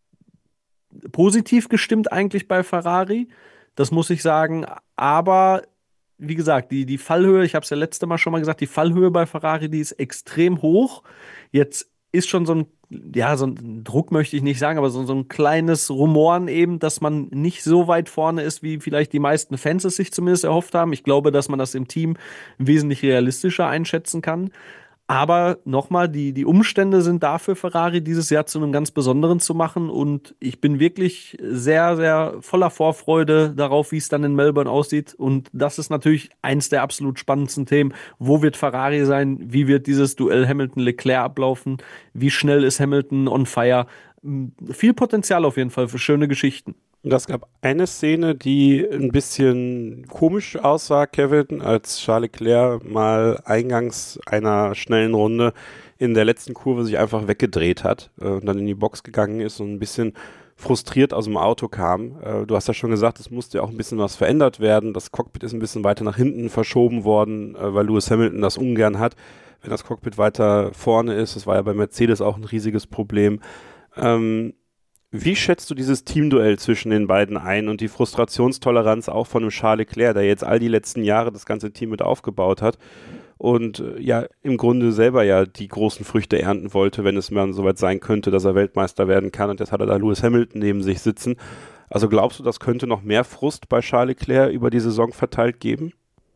C: positiv gestimmt eigentlich bei Ferrari. Das muss ich sagen. Aber wie gesagt, die, die Fallhöhe, ich habe es ja letzte Mal schon mal gesagt, die Fallhöhe bei Ferrari, die ist extrem hoch. Jetzt ist schon so ein, ja, so ein Druck möchte ich nicht sagen, aber so, so ein kleines Rumoren eben, dass man nicht so weit vorne ist, wie vielleicht die meisten Fans es sich zumindest erhofft haben. Ich glaube, dass man das im Team wesentlich realistischer einschätzen kann. Aber nochmal, die, die Umstände sind da für Ferrari, dieses Jahr zu einem ganz besonderen zu machen. Und ich bin wirklich sehr, sehr voller Vorfreude darauf, wie es dann in Melbourne aussieht. Und das ist natürlich eins der absolut spannendsten Themen. Wo wird Ferrari sein? Wie wird dieses Duell Hamilton-Leclerc ablaufen? Wie schnell ist Hamilton on fire? Viel Potenzial auf jeden Fall für schöne Geschichten.
B: Und es gab eine Szene, die ein bisschen komisch aussah, Kevin, als Charles Leclerc mal eingangs einer schnellen Runde in der letzten Kurve sich einfach weggedreht hat äh, und dann in die Box gegangen ist und ein bisschen frustriert aus dem Auto kam. Äh, du hast ja schon gesagt, es musste ja auch ein bisschen was verändert werden. Das Cockpit ist ein bisschen weiter nach hinten verschoben worden, äh, weil Lewis Hamilton das ungern hat, wenn das Cockpit weiter vorne ist. Das war ja bei Mercedes auch ein riesiges Problem. Ähm, Wie schätzt du dieses Teamduell zwischen den beiden ein und die Frustrationstoleranz auch von einem Charles Leclerc, der jetzt all die letzten Jahre das ganze Team mit aufgebaut hat und äh, ja im Grunde selber ja die großen Früchte ernten wollte, wenn es mal soweit sein könnte, dass er Weltmeister werden kann, und jetzt hat er da Lewis Hamilton neben sich sitzen. Also glaubst du, das könnte noch mehr Frust bei Charles Leclerc über die Saison verteilt geben?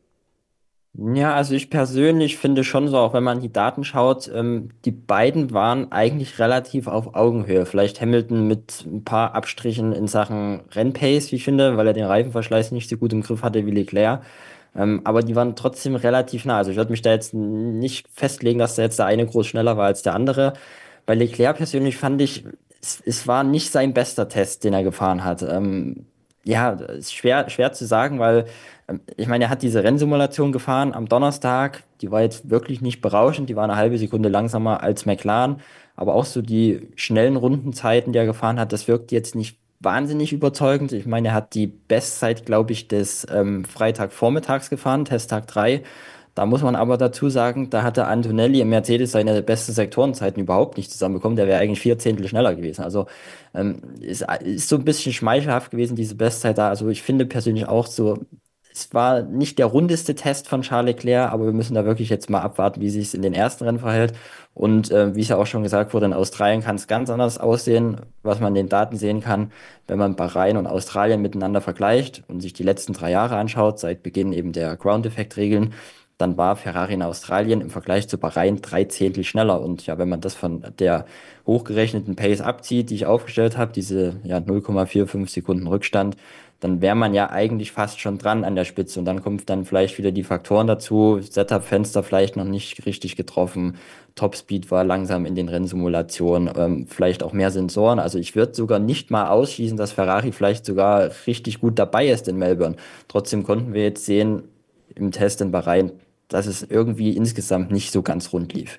D: Ja, also ich persönlich finde schon so, auch wenn man die Daten schaut, ähm, die beiden waren eigentlich relativ auf Augenhöhe. Vielleicht Hamilton mit ein paar Abstrichen in Sachen Rennpace, wie ich finde, weil er den Reifenverschleiß nicht so gut im Griff hatte wie Leclerc. Ähm, aber die waren trotzdem relativ nah. Also ich würde mich da jetzt nicht festlegen, dass da jetzt der eine groß schneller war als der andere. Bei Leclerc persönlich fand ich, es, es war nicht sein bester Test, den er gefahren hat. Ähm, ja, ist schwer, schwer zu sagen, weil ähm, ich meine, er hat diese Rennsimulation gefahren am Donnerstag. Die war jetzt wirklich nicht berauschend. Die war eine halbe Sekunde langsamer als McLaren. Aber auch so die schnellen Rundenzeiten, die er gefahren hat, das wirkt jetzt nicht wahnsinnig überzeugend. Ich meine, er hat die Bestzeit, glaube ich, des ähm, Freitagvormittags gefahren, Testtag drei. Da muss man aber dazu sagen, da hatte Antonelli im Mercedes seine besten Sektorenzeiten überhaupt nicht zusammenbekommen. Der wäre eigentlich vier Zehntel schneller gewesen. Also ähm, ist, ist so ein bisschen schmeichelhaft gewesen, diese Bestzeit da. Also ich finde persönlich auch so, es war nicht der rundeste Test von Charles Leclerc, aber wir müssen da wirklich jetzt mal abwarten, wie sich es in den ersten Rennen verhält. Und äh, wie es ja auch schon gesagt wurde, in Australien kann es ganz anders aussehen, was man in den Daten sehen kann, wenn man Bahrain und Australien miteinander vergleicht und sich die letzten drei Jahre anschaut, seit Beginn eben der Ground-Effekt-Regeln, dann war Ferrari in Australien im Vergleich zu Bahrain drei Zehntel schneller. Und ja, wenn man das von der hochgerechneten Pace abzieht, die ich aufgestellt habe, diese ja, null Komma fünfundvierzig Sekunden Rückstand, dann wäre man ja eigentlich fast schon dran an der Spitze. Und dann kommt dann vielleicht wieder die Faktoren dazu. Setup-Fenster vielleicht noch nicht richtig getroffen. Topspeed war langsam in den Rennsimulationen. Ähm, vielleicht auch mehr Sensoren. Also ich würde sogar nicht mal ausschließen, dass Ferrari vielleicht sogar richtig gut dabei ist in Melbourne. Trotzdem konnten wir jetzt sehen im Test in Bahrain, dass es irgendwie insgesamt nicht so ganz rund lief.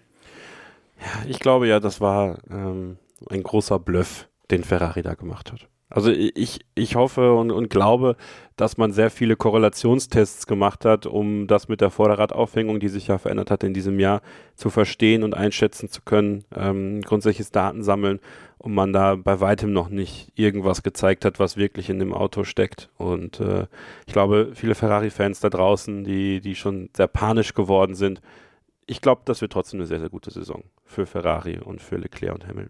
B: Ja, ich glaube ja, das war ähm, ein großer Bluff, den Ferrari da gemacht hat. Also ich, ich hoffe und, und glaube, dass man sehr viele Korrelationstests gemacht hat, um das mit der Vorderradaufhängung, die sich ja verändert hat in diesem Jahr, zu verstehen und einschätzen zu können, ähm, grundsätzliches Daten sammeln, und man da bei weitem noch nicht irgendwas gezeigt hat, was wirklich in dem Auto steckt. Und äh, ich glaube, viele Ferrari-Fans da draußen, die, die schon sehr panisch geworden sind, ich glaube, das wird trotzdem eine sehr, sehr gute Saison für Ferrari und für Leclerc und Hamilton.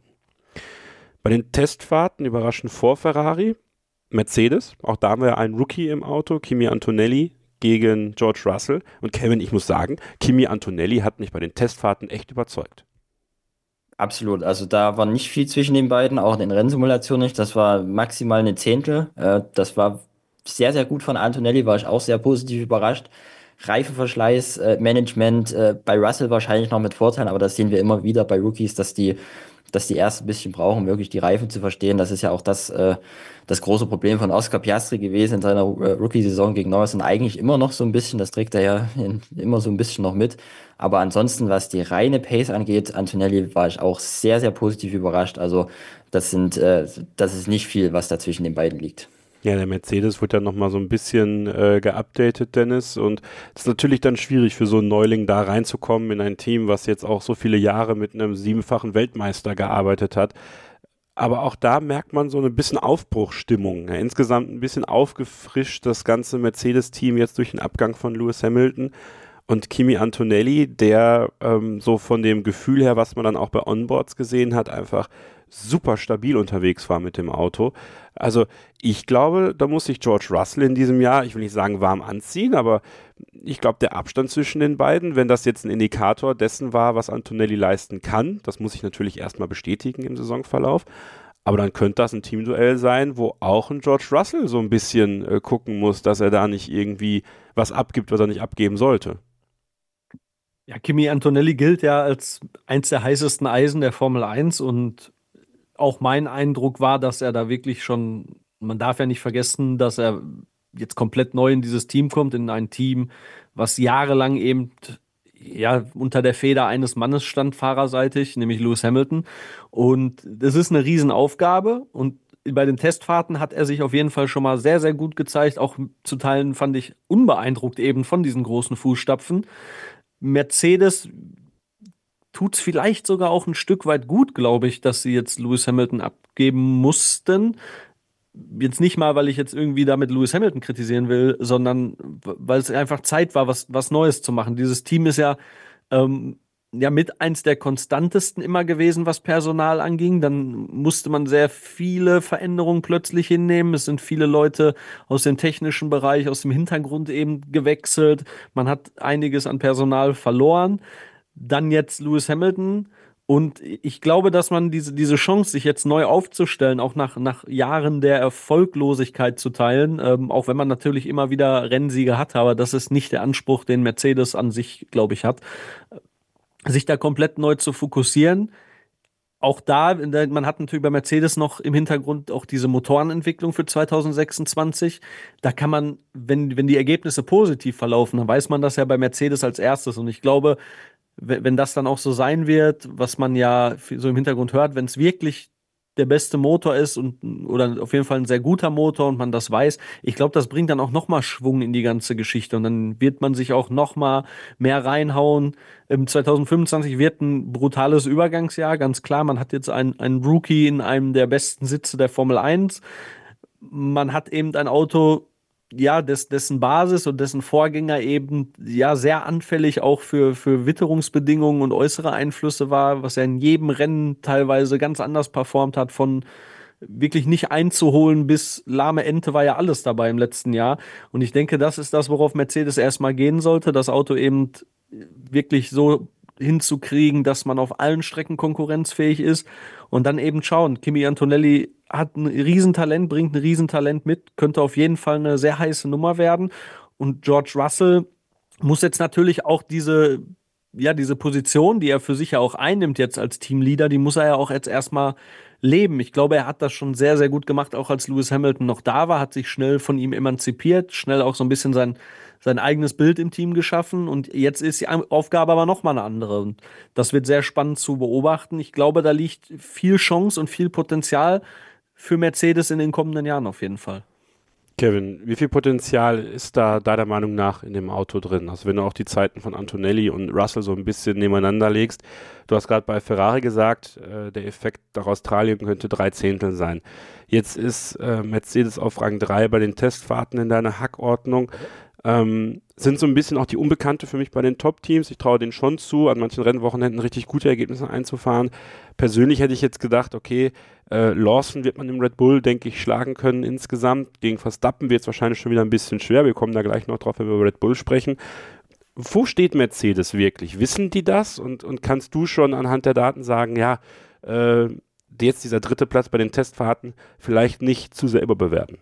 B: Bei den Testfahrten überraschend vor Ferrari Mercedes. Auch da haben wir einen Rookie im Auto, Kimi Antonelli gegen George Russell. Und Kevin, ich muss sagen, Kimi Antonelli hat mich bei den Testfahrten echt überzeugt.
D: Absolut, also da war nicht viel zwischen den beiden, auch in den Rennsimulationen nicht. Das war maximal eine Zehntel. Äh, das war sehr, sehr gut von Antonelli, war ich auch sehr positiv überrascht. Reifenverschleiß, äh, Management, äh, bei Russell wahrscheinlich noch mit Vorteilen, aber das sehen wir immer wieder bei Rookies, dass die dass die erst ein bisschen brauchen, wirklich die Reifen zu verstehen. Das ist ja auch das, äh, das große Problem von Oscar Piastri gewesen in seiner äh, Rookie-Saison gegen Norris und eigentlich immer noch so ein bisschen, das trägt er ja in, immer so ein bisschen noch mit. Aber ansonsten, was die reine Pace angeht, Antonelli war ich auch sehr, sehr positiv überrascht. Also das sind, äh, das ist nicht viel, was da zwischen den beiden liegt.
B: Ja, der Mercedes wird ja nochmal so ein bisschen äh, geupdatet, Dennis, und es ist natürlich dann schwierig für so einen Neuling da reinzukommen in ein Team, was jetzt auch so viele Jahre mit einem siebenfachen Weltmeister gearbeitet hat. Aber auch da merkt man so ein bisschen Aufbruchsstimmung. Ja, insgesamt ein bisschen aufgefrischt das ganze Mercedes-Team jetzt durch den Abgang von Lewis Hamilton. Und Kimi Antonelli, der ähm, so von dem Gefühl her, was man dann auch bei Onboards gesehen hat, einfach super stabil unterwegs war mit dem Auto. Also ich glaube, da muss sich George Russell in diesem Jahr, ich will nicht sagen warm anziehen, aber ich glaube, der Abstand zwischen den beiden, wenn das jetzt ein Indikator dessen war, was Antonelli leisten kann, das muss ich natürlich erstmal bestätigen im Saisonverlauf, aber dann könnte das ein Teamduell sein, wo auch ein George Russell so ein bisschen äh, gucken muss, dass er da nicht irgendwie was abgibt, was er nicht abgeben sollte.
C: Ja, Kimi Antonelli gilt ja als eins der heißesten Eisen der Formel eins und auch mein Eindruck war, dass er da wirklich schon, man darf ja nicht vergessen, dass er jetzt komplett neu in dieses Team kommt, in ein Team, was jahrelang eben ja unter der Feder eines Mannes stand, fahrerseitig, nämlich Lewis Hamilton. Und das ist eine Riesenaufgabe und bei den Testfahrten hat er sich auf jeden Fall schon mal sehr, sehr gut gezeigt. Auch zu Teilen fand ich unbeeindruckt eben von diesen großen Fußstapfen. Mercedes tut es vielleicht sogar auch ein Stück weit gut, glaube ich, dass sie jetzt Lewis Hamilton abgeben mussten. Jetzt nicht mal, weil ich jetzt irgendwie damit Lewis Hamilton kritisieren will, sondern weil es einfach Zeit war, was, was Neues zu machen. Dieses Team ist ja, ähm, ja mit eins der konstantesten immer gewesen, was Personal anging. Dann musste man sehr viele Veränderungen plötzlich hinnehmen. Es sind viele Leute aus dem technischen Bereich, aus dem Hintergrund eben gewechselt. Man hat einiges an Personal verloren. Dann jetzt Lewis Hamilton. Und ich glaube, dass man diese, diese Chance, sich jetzt neu aufzustellen, auch nach, nach Jahren der Erfolglosigkeit zu teilen, ähm, auch wenn man natürlich immer wieder Rennsieger hat, aber das ist nicht der Anspruch, den Mercedes an sich, glaube ich, hat, sich da komplett neu zu fokussieren. Auch da, man hat natürlich bei Mercedes noch im Hintergrund auch diese Motorenentwicklung für zwanzig sechsundzwanzig. Da kann man, wenn, wenn die Ergebnisse positiv verlaufen, dann weiß man das ja bei Mercedes als erstes. Und ich glaube, wenn das dann auch so sein wird, was man ja so im Hintergrund hört, wenn es wirklich der beste Motor ist und oder auf jeden Fall ein sehr guter Motor und man das weiß, ich glaube, das bringt dann auch nochmal Schwung in die ganze Geschichte und dann wird man sich auch nochmal mehr reinhauen. Im zwanzig fünfundzwanzig wird ein brutales Übergangsjahr, ganz klar. Man hat jetzt einen, einen Rookie in einem der besten Sitze der Formel eins. Man hat eben ein Auto, ja, des, dessen Basis und dessen Vorgänger eben ja sehr anfällig auch für, für Witterungsbedingungen und äußere Einflüsse war, was er in jedem Rennen teilweise ganz anders performt hat, von wirklich nicht einzuholen bis lahme Ente war ja alles dabei im letzten Jahr. Und ich denke, das ist das, worauf Mercedes erstmal gehen sollte, das Auto eben wirklich so hinzukriegen, dass man auf allen Strecken konkurrenzfähig ist und dann eben schauen. Kimi Antonelli hat ein Riesentalent, bringt ein Riesentalent mit, könnte auf jeden Fall eine sehr heiße Nummer werden. Und George Russell muss jetzt natürlich auch diese, ja, diese Position, die er für sich ja auch einnimmt jetzt als Teamleader, die muss er ja auch jetzt erstmal leben. Ich glaube, er hat das schon sehr, sehr gut gemacht, auch als Lewis Hamilton noch da war, hat sich schnell von ihm emanzipiert, schnell auch so ein bisschen sein, sein eigenes Bild im Team geschaffen und jetzt ist die Aufgabe aber nochmal eine andere und das wird sehr spannend zu beobachten. Ich glaube, da liegt viel Chance und viel Potenzial für Mercedes in den kommenden Jahren auf jeden Fall.
B: Kevin, wie viel Potenzial ist da deiner Meinung nach in dem Auto drin? Also wenn du auch die Zeiten von Antonelli und Russell so ein bisschen nebeneinander legst, du hast gerade bei Ferrari gesagt, äh, der Effekt nach Australien könnte drei Zehntel sein. Jetzt ist äh, Mercedes auf Rang drei bei den Testfahrten in deiner Hackordnung. Ähm, sind so ein bisschen auch die Unbekannte für mich bei den Top-Teams. Ich traue denen schon zu, an manchen Rennwochenenden richtig gute Ergebnisse einzufahren. Persönlich hätte ich jetzt gedacht, okay, äh, Lawson wird man im Red Bull, denke ich, schlagen können insgesamt. Gegen Verstappen wird es wahrscheinlich schon wieder ein bisschen schwer. Wir kommen da gleich noch drauf, wenn wir über Red Bull sprechen. Wo steht Mercedes wirklich? Wissen die das? Und, und kannst du schon anhand der Daten sagen, ja, äh, jetzt dieser dritte Platz bei den Testfahrten vielleicht nicht zu sehr überbewerten?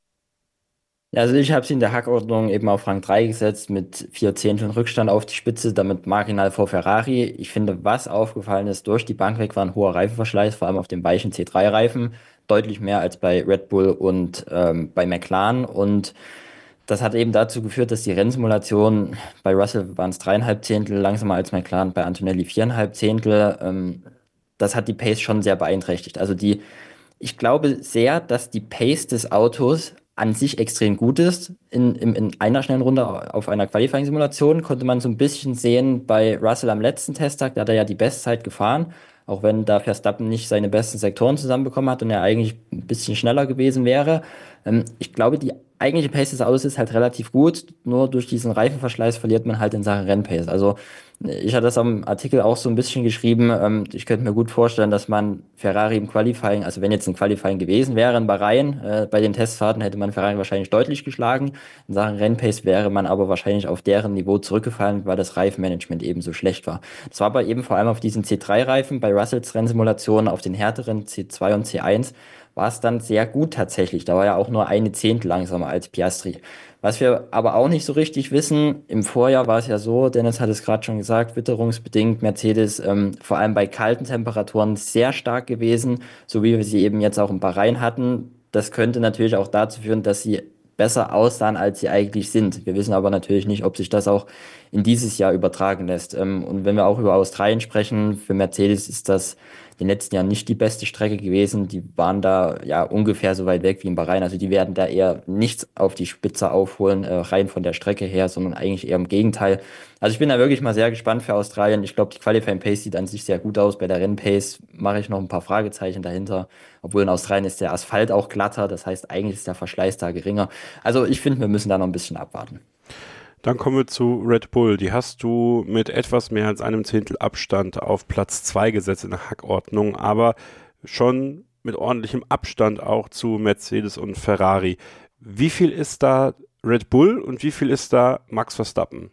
D: Ja, also ich habe sie in der Hackordnung eben auf Rang drei gesetzt mit vier Zehnteln Rückstand auf die Spitze, damit marginal vor Ferrari. Ich finde, was aufgefallen ist, durch die Bank weg war ein hoher Reifenverschleiß, vor allem auf den weichen C drei Reifen, deutlich mehr als bei Red Bull und ähm, bei McLaren. Und das hat eben dazu geführt, dass die Rennsimulation, bei Russell waren es dreieinhalb Zehntel langsamer als McLaren, bei Antonelli viereinhalb Zehntel. Ähm, das hat die Pace schon sehr beeinträchtigt. Also die, ich glaube sehr, dass die Pace des Autos an sich extrem gut ist. In, in, in einer schnellen Runde auf einer Qualifying-Simulation konnte man so ein bisschen sehen bei Russell am letzten Testtag, da hat er ja die Bestzeit gefahren, auch wenn da Verstappen nicht seine besten Sektoren zusammenbekommen hat und er eigentlich ein bisschen schneller gewesen wäre. Ähm, ich glaube, die eigentliche Pace des Autos ist halt relativ gut, nur durch diesen Reifenverschleiß verliert man halt in Sachen Rennpace. Also ich hatte das am Artikel auch so ein bisschen geschrieben, ähm, ich könnte mir gut vorstellen, dass man Ferrari im Qualifying, also wenn jetzt ein Qualifying gewesen wäre in Bahrain, äh, bei den Testfahrten hätte man Ferrari wahrscheinlich deutlich geschlagen. In Sachen Rennpace wäre man aber wahrscheinlich auf deren Niveau zurückgefallen, weil das Reifenmanagement eben so schlecht war. Das war aber eben vor allem auf diesen C drei Reifen, bei Russells Rennsimulationen auf den härteren C zwei und C eins war es dann sehr gut tatsächlich. Da war ja auch nur eine Zehntel langsamer als Piastri. Was wir aber auch nicht so richtig wissen, im Vorjahr war es ja so, Dennis hat es gerade schon gesagt, witterungsbedingt Mercedes ähm, vor allem bei kalten Temperaturen sehr stark gewesen, so wie wir sie eben jetzt auch in Bahrain hatten. Das könnte natürlich auch dazu führen, dass sie besser aussahen, als sie eigentlich sind. Wir wissen aber natürlich nicht, ob sich das auch in dieses Jahr übertragen lässt. Ähm, und wenn wir auch über Australien sprechen, für Mercedes ist das in den letzten Jahren nicht die beste Strecke gewesen. Die waren da ja ungefähr so weit weg wie in Bahrain. Also die werden da eher nichts auf die Spitze aufholen, äh, rein von der Strecke her, sondern eigentlich eher im Gegenteil. Also ich bin da wirklich mal sehr gespannt für Australien. Ich glaube, die Qualifying Pace sieht an sich sehr gut aus. Bei der Rennpace mache ich noch ein paar Fragezeichen dahinter. Obwohl in Australien ist der Asphalt auch glatter. Das heißt, eigentlich ist der Verschleiß da geringer. Also ich finde, wir müssen da noch ein bisschen abwarten.
B: Dann kommen wir zu Red Bull. Die hast du mit etwas mehr als einem Zehntel Abstand auf Platz zwei gesetzt in der Hackordnung, aber schon mit ordentlichem Abstand auch zu Mercedes und Ferrari. Wie viel ist da Red Bull und wie viel ist da Max Verstappen?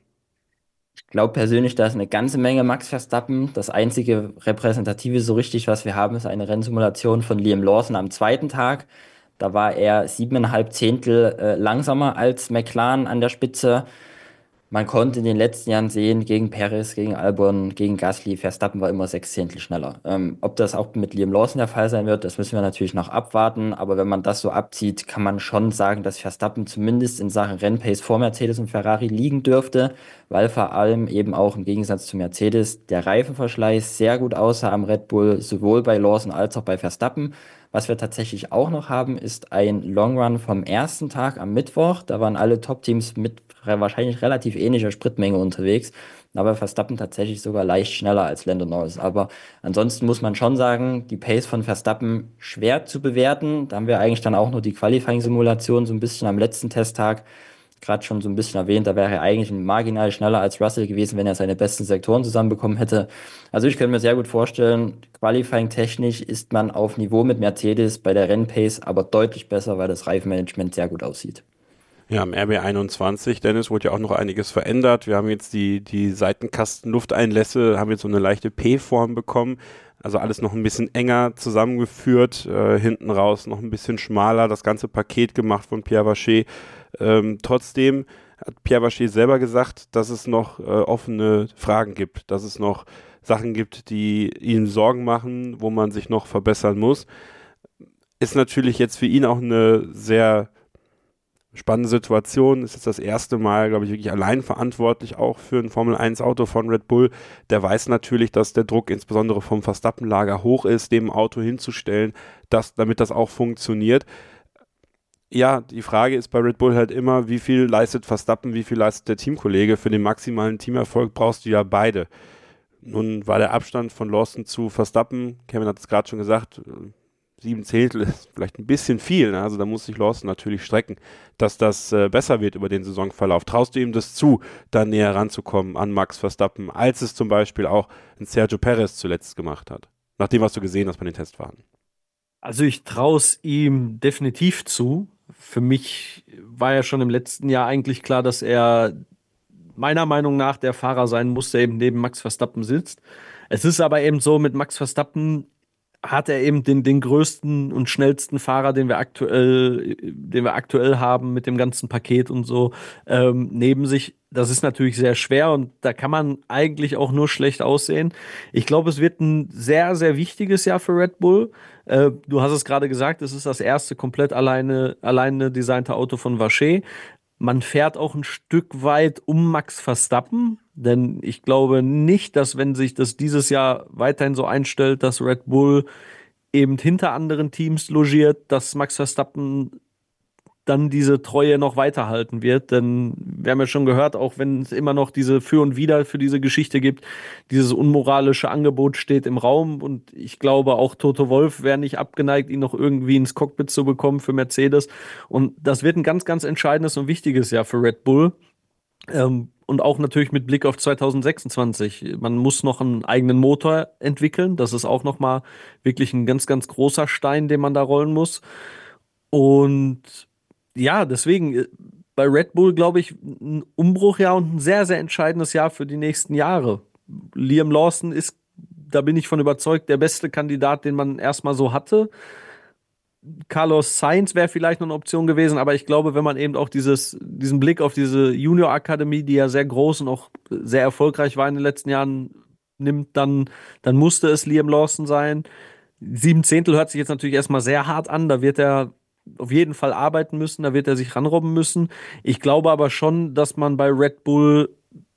D: Ich glaube persönlich, da ist eine ganze Menge Max Verstappen. Das einzige Repräsentative so richtig, was wir haben, ist eine Rennsimulation von Liam Lawson am zweiten Tag. Da war er siebeneinhalb Zehntel äh, langsamer als McLaren an der Spitze. Man konnte in den letzten Jahren sehen, gegen Perez, gegen Albon, gegen Gasly, Verstappen war immer sechs Zehntel schneller. Ähm, ob das auch mit Liam Lawson der Fall sein wird, das müssen wir natürlich noch abwarten. Aber wenn man das so abzieht, kann man schon sagen, dass Verstappen zumindest in Sachen Rennpace vor Mercedes und Ferrari liegen dürfte, weil vor allem eben auch im Gegensatz zu Mercedes der Reifenverschleiß sehr gut aussah am Red Bull, sowohl bei Lawson als auch bei Verstappen. Was wir tatsächlich auch noch haben, ist ein Long Run vom ersten Tag am Mittwoch. Da waren alle Top-Teams mit wahrscheinlich relativ ähnlicher Spritmenge unterwegs, aber Verstappen tatsächlich sogar leicht schneller als Lando Norris. Aber ansonsten muss man schon sagen, die Pace von Verstappen schwer zu bewerten. Da haben wir eigentlich dann auch nur die Qualifying-Simulation so ein bisschen am letzten Testtag gerade schon so ein bisschen erwähnt, da wäre er eigentlich marginal schneller als Russell gewesen, wenn er seine besten Sektoren zusammenbekommen hätte. Also ich könnte mir sehr gut vorstellen, Qualifying-technisch ist man auf Niveau mit Mercedes bei der Rennpace, aber deutlich besser, weil das Reifenmanagement sehr gut aussieht.
B: Ja, am R B einundzwanzig, Dennis, wurde ja auch noch einiges verändert. Wir haben jetzt die, die Seitenkasten-Lufteinlässe, haben jetzt so eine leichte P-Form bekommen. Also alles noch ein bisschen enger zusammengeführt, äh, hinten raus noch ein bisschen schmaler, das ganze Paket gemacht von Pierre Vacher. Ähm, trotzdem hat Pierre Vacher selber gesagt, dass es noch äh, offene Fragen gibt, dass es noch Sachen gibt, die ihm Sorgen machen, wo man sich noch verbessern muss. Ist natürlich jetzt für ihn auch eine sehr spannende Situation. Es ist das erste Mal, glaube ich, wirklich allein verantwortlich auch für ein Formel eins Auto von Red Bull. Der weiß natürlich, dass der Druck insbesondere vom Verstappen-Lager hoch ist, dem Auto hinzustellen, dass, damit das auch funktioniert. Ja, die Frage ist bei Red Bull halt immer, wie viel leistet Verstappen, wie viel leistet der Teamkollege? Für den maximalen Teamerfolg brauchst du ja beide. Nun war der Abstand von Lawson zu Verstappen, Kevin hat es gerade schon gesagt, sieben Zehntel ist vielleicht ein bisschen viel, ne? Also da muss sich Lawson natürlich strecken, dass das äh, besser wird über den Saisonverlauf. Traust du ihm das zu, da näher ranzukommen an Max Verstappen, als es zum Beispiel auch ein Sergio Perez zuletzt gemacht hat? Nach dem, was du gesehen hast bei den Testfahrten.
C: Also ich traue es ihm definitiv zu. Für mich war ja schon im letzten Jahr eigentlich klar, dass er meiner Meinung nach der Fahrer sein muss, der eben neben Max Verstappen sitzt. Es ist aber eben so, mit Max Verstappen hat er eben den, den größten und schnellsten Fahrer, den wir aktuell, den wir aktuell haben, mit dem ganzen Paket und so, ähm, neben sich. Das ist natürlich sehr schwer und da kann man eigentlich auch nur schlecht aussehen. Ich glaube, es wird ein sehr, sehr wichtiges Jahr für Red Bull. Äh, du hast es gerade gesagt, es ist das erste komplett alleine, alleine designte Auto von Vacher. Man fährt auch ein Stück weit um Max Verstappen, denn ich glaube nicht, dass wenn sich das dieses Jahr weiterhin so einstellt, dass Red Bull eben hinter anderen Teams logiert, dass Max Verstappen dann diese Treue noch weiterhalten wird, denn wir haben ja schon gehört, auch wenn es immer noch diese Für und Wider für diese Geschichte gibt, dieses unmoralische Angebot steht im Raum und ich glaube auch Toto Wolff wäre nicht abgeneigt, ihn noch irgendwie ins Cockpit zu bekommen für Mercedes und das wird ein ganz, ganz entscheidendes und wichtiges Jahr für Red Bull ähm, und auch natürlich mit Blick auf zwanzig sechsundzwanzig. Man muss noch einen eigenen Motor entwickeln, das ist auch nochmal wirklich ein ganz, ganz großer Stein, den man da rollen muss und ja, deswegen bei Red Bull, glaube ich, ein Umbruchjahr und ein sehr, sehr entscheidendes Jahr für die nächsten Jahre. Liam Lawson ist, da bin ich von überzeugt, der beste Kandidat, den man erstmal so hatte. Carlos Sainz wäre vielleicht noch eine Option gewesen, aber ich glaube, wenn man eben auch dieses, diesen Blick auf diese Junior-Akademie, die ja sehr groß und auch sehr erfolgreich war in den letzten Jahren, nimmt, dann, dann musste es Liam Lawson sein. Sieben Zehntel hört sich jetzt natürlich erstmal sehr hart an, da wird er auf jeden Fall arbeiten müssen, da wird er sich ranrobben müssen. Ich glaube aber schon, dass man bei Red Bull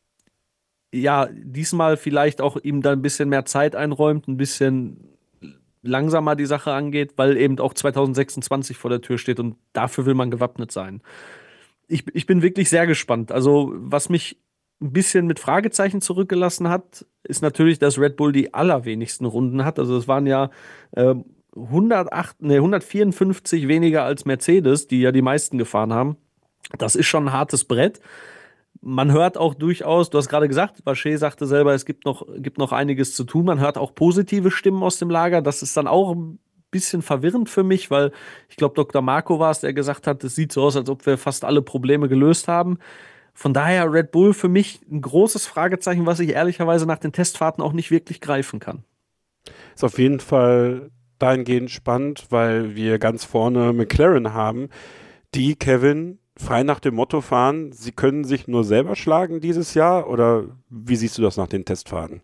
C: ja diesmal vielleicht auch ihm da ein bisschen mehr Zeit einräumt, ein bisschen langsamer die Sache angeht, weil eben auch zwanzig sechsundzwanzig vor der Tür steht und dafür will man gewappnet sein. Ich, ich bin wirklich sehr gespannt. Also was mich ein bisschen mit Fragezeichen zurückgelassen hat, ist natürlich, dass Red Bull die allerwenigsten Runden hat. Also es waren ja äh, hundertacht, nee, hundertvierundfünfzig weniger als Mercedes, die ja die meisten gefahren haben. Das ist schon ein hartes Brett. Man hört auch durchaus, du hast gerade gesagt, Vacher sagte selber, es gibt noch, gibt noch einiges zu tun. Man hört auch positive Stimmen aus dem Lager. Das ist dann auch ein bisschen verwirrend für mich, weil ich glaube, Doktor Marco war es, der gesagt hat, es sieht so aus, als ob wir fast alle Probleme gelöst haben. Von daher Red Bull für mich ein großes Fragezeichen, was ich ehrlicherweise nach den Testfahrten auch nicht wirklich greifen kann.
B: Ist auf jeden Fall dahingehend spannend, weil wir ganz vorne McLaren haben, die, Kevin, frei nach dem Motto fahren, sie können sich nur selber schlagen dieses Jahr? Oder wie siehst du das nach den Testfahrten?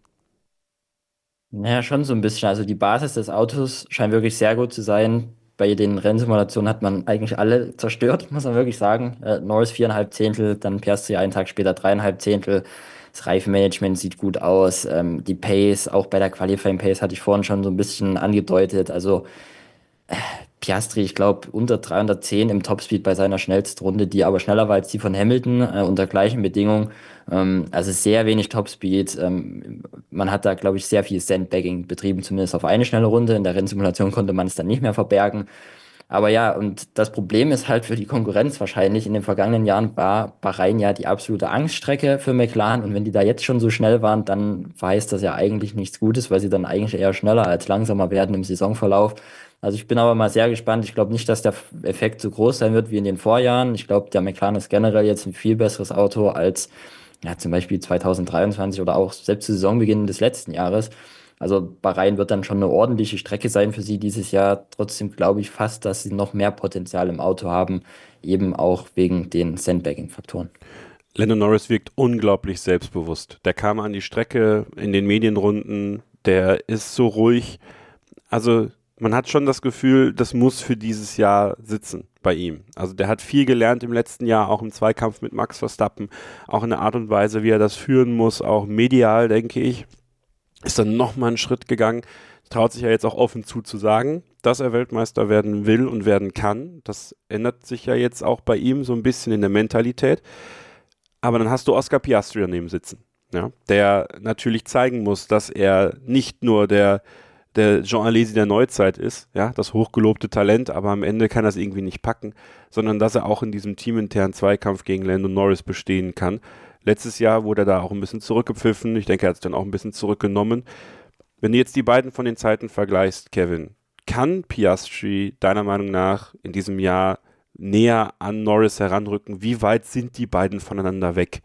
D: Naja, schon so ein bisschen. Also die Basis des Autos scheint wirklich sehr gut zu sein. Bei den Rennsimulationen hat man eigentlich alle zerstört, muss man wirklich sagen. Äh, Norris viereinhalb Zehntel, dann Piastri einen Tag später dreieinhalb Zehntel. Das Reifenmanagement sieht gut aus. Ähm, die Pace, auch bei der Qualifying Pace hatte ich vorhin schon so ein bisschen angedeutet. Also Piastri, ich glaube, unter dreihundertzehn im Topspeed bei seiner schnellsten Runde, die aber schneller war als die von Hamilton, äh, unter gleichen Bedingungen. Ähm, also sehr wenig Topspeed. Ähm, man hat da, glaube ich, sehr viel Sandbagging betrieben, zumindest auf eine schnelle Runde. In der Rennsimulation konnte man es dann nicht mehr verbergen. Aber ja, und das Problem ist halt für die Konkurrenz wahrscheinlich. In den vergangenen Jahren war Bahrain ja die absolute Angststrecke für McLaren. Und wenn die da jetzt schon so schnell waren, dann verheißt das ja eigentlich nichts Gutes, weil sie dann eigentlich eher schneller als langsamer werden im Saisonverlauf. Also ich bin aber mal sehr gespannt. Ich glaube nicht, dass der Effekt so groß sein wird wie in den Vorjahren. Ich glaube, der McLaren ist generell jetzt ein viel besseres Auto als ja, zum Beispiel zweitausenddreiundzwanzig oder auch selbst zu Saisonbeginn des letzten Jahres. Also Bahrain wird dann schon eine ordentliche Strecke sein für sie dieses Jahr. Trotzdem glaube ich fast, dass sie noch mehr Potenzial im Auto haben, eben auch wegen den Sandbagging-Faktoren.
B: Lando Norris wirkt unglaublich selbstbewusst. Der kam an die Strecke in den Medienrunden, der ist so ruhig. Also man hat schon das Gefühl, das muss für dieses Jahr sitzen bei ihm. Also der hat viel gelernt im letzten Jahr, auch im Zweikampf mit Max Verstappen, auch in der Art und Weise, wie er das führen muss, auch medial, denke ich. Ist dann nochmal einen Schritt gegangen, traut sich ja jetzt auch offen zu zu sagen, dass er Weltmeister werden will und werden kann. Das ändert sich ja jetzt auch bei ihm so ein bisschen in der Mentalität. Aber dann hast du Oscar Piastri daneben sitzen, ja, der natürlich zeigen muss, dass er nicht nur der, der Jean Alesi der Neuzeit ist, ja, das hochgelobte Talent, aber am Ende kann er es irgendwie nicht packen, sondern dass er auch in diesem teaminternen Zweikampf gegen Lando Norris bestehen kann. Letztes Jahr wurde er da auch ein bisschen zurückgepfiffen. Ich denke, er hat es dann auch ein bisschen zurückgenommen. Wenn du jetzt die beiden von den Zeiten vergleichst, Kevin, kann Piastri deiner Meinung nach in diesem Jahr näher an Norris heranrücken? Wie weit sind die beiden voneinander weg?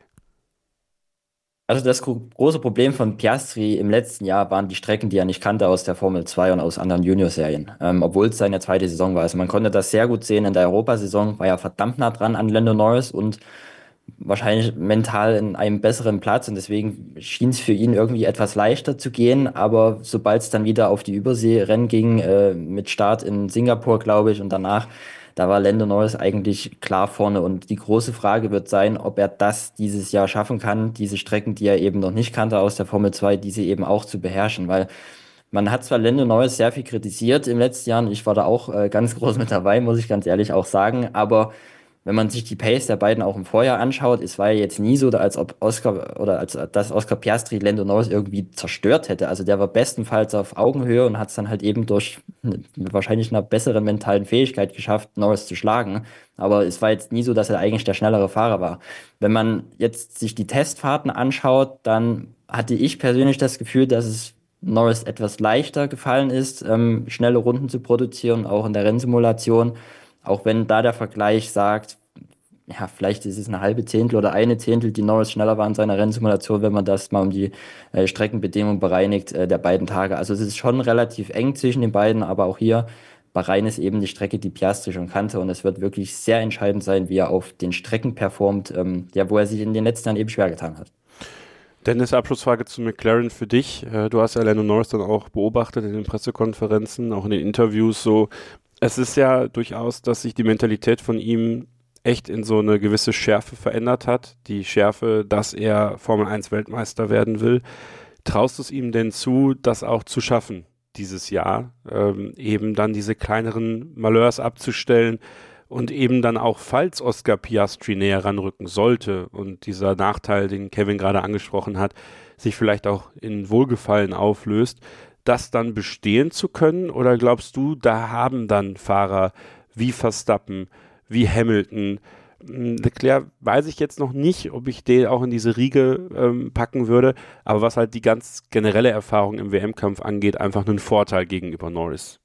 D: Also das gro- große Problem von Piastri im letzten Jahr waren die Strecken, die er nicht kannte aus der Formel zwei und aus anderen Junior-Serien, ähm, obwohl es seine zweite Saison war. Also man konnte das sehr gut sehen in der Europasaison, war er verdammt nah dran an Lando Norris und wahrscheinlich mental in einem besseren Platz und deswegen schien es für ihn irgendwie etwas leichter zu gehen, aber sobald es dann wieder auf die Überseerennen ging, äh, mit Start in Singapur, glaube ich, und danach, da war Lando Norris eigentlich klar vorne und die große Frage wird sein, ob er das dieses Jahr schaffen kann, diese Strecken, die er eben noch nicht kannte aus der Formel zwei, diese eben auch zu beherrschen, weil man hat zwar Lando Norris sehr viel kritisiert im letzten Jahr und ich war da auch äh, ganz groß mit dabei, muss ich ganz ehrlich auch sagen, aber wenn man sich die Pace der beiden auch im Vorjahr anschaut, es war ja jetzt nie so, als ob Oscar oder als dass Oscar Piastri Lando Norris irgendwie zerstört hätte. Also der war bestenfalls auf Augenhöhe und hat es dann halt eben durch eine, wahrscheinlich einer besseren mentalen Fähigkeit geschafft, Norris zu schlagen. Aber es war jetzt nie so, dass er eigentlich der schnellere Fahrer war. Wenn man jetzt sich die Testfahrten anschaut, dann hatte ich persönlich das Gefühl, dass es Norris etwas leichter gefallen ist, ähm, schnelle Runden zu produzieren, auch in der Rennsimulation. Auch wenn da der Vergleich sagt, ja, vielleicht ist es eine halbe Zehntel oder eine Zehntel, die Norris schneller war in seiner Rennsimulation, wenn man das mal um die äh, Streckenbedingungen bereinigt, äh, der beiden Tage. Also es ist schon relativ eng zwischen den beiden, aber auch hier, Bahrain ist eben die Strecke, die Piastri schon kannte und es wird wirklich sehr entscheidend sein, wie er auf den Strecken performt, ähm, ja, wo er sich in den letzten Jahren eben schwer getan hat.
B: Dennis, Abschlussfrage zu McLaren für dich. Äh, du hast ja Lando Norris dann auch beobachtet in den Pressekonferenzen, auch in den Interviews so. Es ist ja durchaus, dass sich die Mentalität von ihm echt in so eine gewisse Schärfe verändert hat. Die Schärfe, dass er Formel eins Weltmeister werden will. Traust du es ihm denn zu, das auch zu schaffen dieses Jahr? Ähm, eben dann diese kleineren Malheurs abzustellen und eben dann auch, falls Oscar Piastri näher ranrücken sollte und dieser Nachteil, den Kevin gerade angesprochen hat, sich vielleicht auch in Wohlgefallen auflöst, das dann bestehen zu können? Oder glaubst du, da haben dann Fahrer wie Verstappen, wie Hamilton, Leclerc weiß ich jetzt noch nicht, ob ich den auch in diese Riege ähm, packen würde, aber was halt die ganz generelle Erfahrung im W M-Kampf angeht, einfach einen Vorteil gegenüber Norris?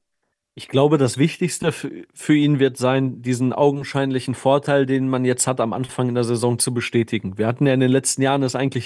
C: Ich glaube, das Wichtigste für, für ihn wird sein, diesen augenscheinlichen Vorteil, den man jetzt hat, am Anfang in der Saison zu bestätigen. Wir hatten ja in den letzten Jahren es eigentlich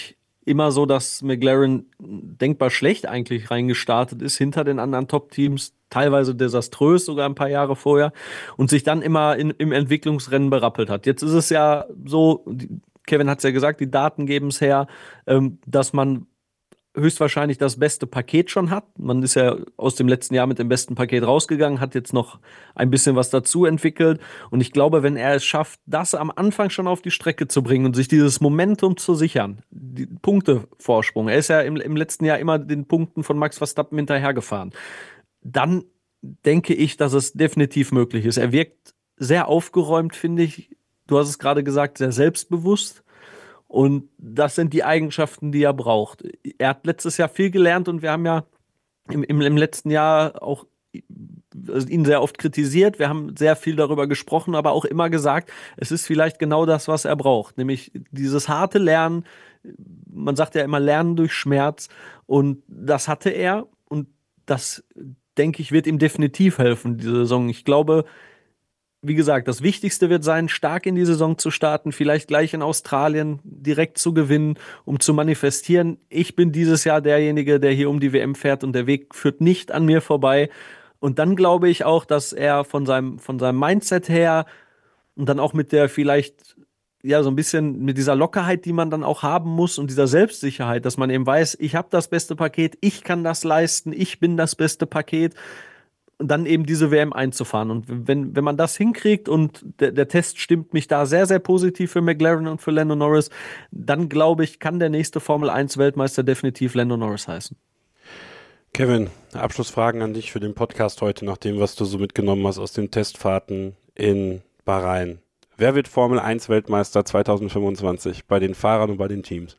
C: immer so, dass McLaren denkbar schlecht eigentlich reingestartet ist, hinter den anderen Top-Teams, teilweise desaströs, sogar ein paar Jahre vorher, und sich dann immer in, im Entwicklungsrennen berappelt hat. Jetzt ist es ja so, Kevin hat es ja gesagt, die Daten geben es her, ähm, dass man höchstwahrscheinlich das beste Paket schon hat. Man ist ja aus dem letzten Jahr mit dem besten Paket rausgegangen, hat jetzt noch ein bisschen was dazu entwickelt. Und ich glaube, wenn er es schafft, das am Anfang schon auf die Strecke zu bringen und sich dieses Momentum zu sichern, die Punktevorsprung, er ist ja im, im letzten Jahr immer den Punkten von Max Verstappen hinterhergefahren, dann denke ich, dass es definitiv möglich ist. Er wirkt sehr aufgeräumt, finde ich. Du hast es gerade gesagt, sehr selbstbewusst. Und das sind die Eigenschaften, die er braucht. Er hat letztes Jahr viel gelernt und wir haben ja im, im, im letzten Jahr auch ihn sehr oft kritisiert. Wir haben sehr viel darüber gesprochen, aber auch immer gesagt, es ist vielleicht genau das, was er braucht. Nämlich dieses harte Lernen. Man sagt ja immer Lernen durch Schmerz. Und das hatte er. Und das, denke ich, wird ihm definitiv helfen, diese Saison. Ich glaube, wie gesagt, das Wichtigste wird sein, stark in die Saison zu starten, vielleicht gleich in Australien direkt zu gewinnen, um zu manifestieren. Ich bin dieses Jahr derjenige, der hier um die W M fährt und der Weg führt nicht an mir vorbei. Und dann glaube ich auch, dass er von seinem, von seinem Mindset her und dann auch mit der vielleicht, ja, so ein bisschen mit dieser Lockerheit, die man dann auch haben muss und dieser Selbstsicherheit, dass man eben weiß, ich habe das beste Paket, ich kann das leisten, ich bin das beste Paket. Und dann eben diese W M einzufahren. Und wenn, wenn man das hinkriegt und der, der Test stimmt mich da sehr, sehr positiv für McLaren und für Lando Norris, dann glaube ich, kann der nächste Formel eins Weltmeister definitiv Lando Norris heißen.
B: Kevin, Abschlussfragen an dich für den Podcast heute, nach dem, was du so mitgenommen hast aus den Testfahrten in Bahrain. Wer wird Formel eins Weltmeister zwanzig fünfundzwanzig bei den Fahrern und bei den Teams?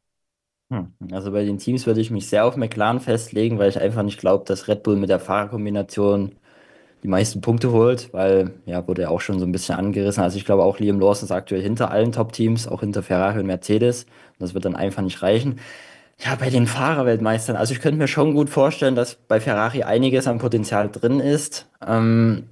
D: Also bei den Teams würde ich mich sehr auf McLaren festlegen, weil ich einfach nicht glaube, dass Red Bull mit der Fahrerkombination die meisten Punkte holt, weil, ja, wurde ja auch schon so ein bisschen angerissen. Also ich glaube auch, Liam Lawson ist aktuell hinter allen Top-Teams, auch hinter Ferrari und Mercedes. Und das wird dann einfach nicht reichen. Ja, bei den Fahrerweltmeistern, also ich könnte mir schon gut vorstellen, dass bei Ferrari einiges an Potenzial drin ist. Ähm,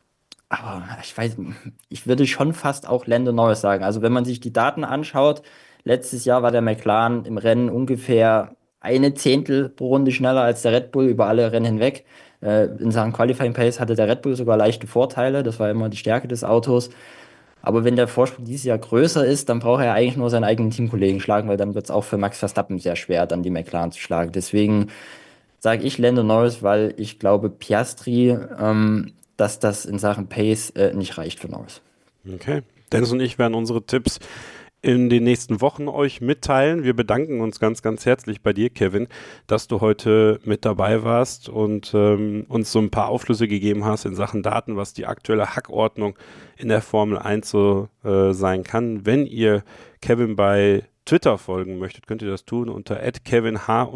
D: aber ich weiß, ich würde schon fast auch Lando Norris sagen. Also wenn man sich die Daten anschaut, letztes Jahr war der McLaren im Rennen ungefähr eine Zehntel pro Runde schneller als der Red Bull über alle Rennen hinweg. Äh, in Sachen Qualifying Pace hatte der Red Bull sogar leichte Vorteile. Das war immer die Stärke des Autos. Aber wenn der Vorsprung dieses Jahr größer ist, dann braucht er eigentlich nur seinen eigenen Teamkollegen schlagen, weil dann wird es auch für Max Verstappen sehr schwer, dann die McLaren zu schlagen. Deswegen sage ich Lando Norris, weil ich glaube, Piastri, ähm, dass das in Sachen Pace äh, nicht reicht für Norris.
B: Okay. Dennis und ich werden unsere Tipps in den nächsten Wochen euch mitteilen. Wir bedanken uns ganz, ganz herzlich bei dir, Kevin, dass du heute mit dabei warst und ähm, uns so ein paar Aufschlüsse gegeben hast in Sachen Daten, was die aktuelle Hackordnung in der Formel eins so äh, sein kann. Wenn ihr Kevin bei Twitter folgen möchtet, könnt ihr das tun unter at kevin h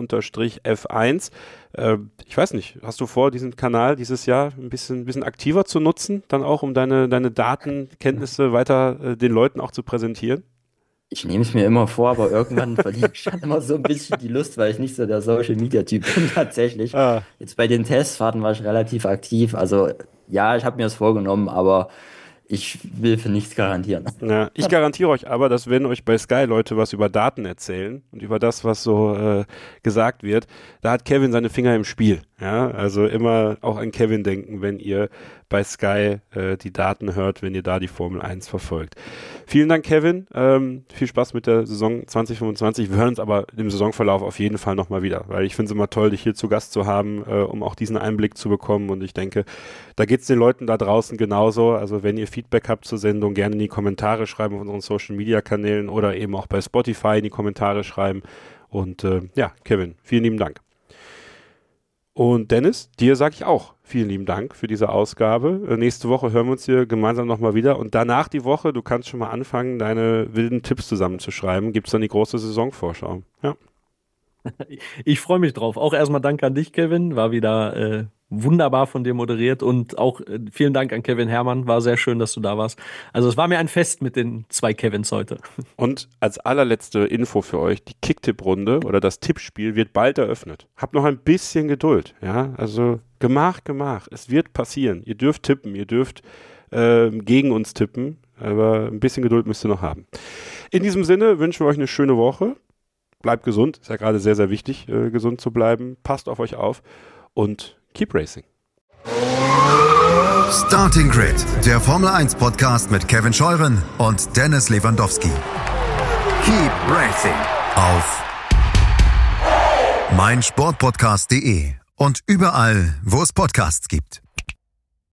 B: f eins. Äh, ich weiß nicht, hast du vor, diesen Kanal dieses Jahr ein bisschen, ein bisschen aktiver zu nutzen, dann auch, um deine, deine Datenkenntnisse weiter äh, den Leuten auch zu präsentieren?
D: Ich nehme es mir immer vor, aber irgendwann verliere ich dann immer so ein bisschen die Lust, weil ich nicht so der Social-Media-Typ bin tatsächlich. Ah. Jetzt bei den Testfahrten war ich relativ aktiv. Also ja, ich habe mir das vorgenommen, aber ich will für nichts garantieren.
B: Ja, ich garantiere euch aber, dass wenn euch bei Sky Leute was über Daten erzählen und über das, was so äh, gesagt wird, da hat Kevin seine Finger im Spiel. Ja, also immer auch an Kevin denken, wenn ihr bei Sky äh, die Daten hört, wenn ihr da die Formel eins verfolgt. Vielen Dank, Kevin. Ähm, viel Spaß mit der Saison zwanzig fünfundzwanzig. Wir hören uns aber im Saisonverlauf auf jeden Fall nochmal wieder, weil ich finde es immer toll, dich hier zu Gast zu haben, äh, um auch diesen Einblick zu bekommen. Und ich denke, da geht es den Leuten da draußen genauso. Also wenn ihr Feedback habt zur Sendung, gerne in die Kommentare schreiben auf unseren Social-Media-Kanälen oder eben auch bei Spotify in die Kommentare schreiben. Und äh, ja, Kevin, vielen lieben Dank. Und Dennis, dir sage ich auch vielen lieben Dank für diese Ausgabe. Äh, nächste Woche hören wir uns hier gemeinsam nochmal wieder. Und danach die Woche, du kannst schon mal anfangen, deine wilden Tipps zusammenzuschreiben, gibt es dann die große Saisonvorschau. Ja.
C: Ich freue mich drauf. Auch erstmal Dank an dich, Kevin. War wieder äh, wunderbar von dir moderiert. Und auch äh, vielen Dank an Kevin Herrmann. War sehr schön, dass du da warst. Also es war mir ein Fest mit den zwei Kevins heute.
B: Und als allerletzte Info für euch, die Kicktipp-Runde oder das Tippspiel wird bald eröffnet. Habt noch ein bisschen Geduld. Ja, also Gemach, Gemach. Es wird passieren. Ihr dürft tippen. Ihr dürft äh, gegen uns tippen. Aber ein bisschen Geduld müsst ihr noch haben. In diesem Sinne wünschen wir euch eine schöne Woche. bleibt gesund, ist ja gerade sehr, sehr wichtig, äh, gesund zu bleiben. Passt auf euch auf und keep racing.
A: Starting Grid, der Formel eins Podcast mit Kevin Scheuren und Dennis Lewandowski. Keep racing auf meinsportpodcast punkt de und überall, wo es Podcasts gibt.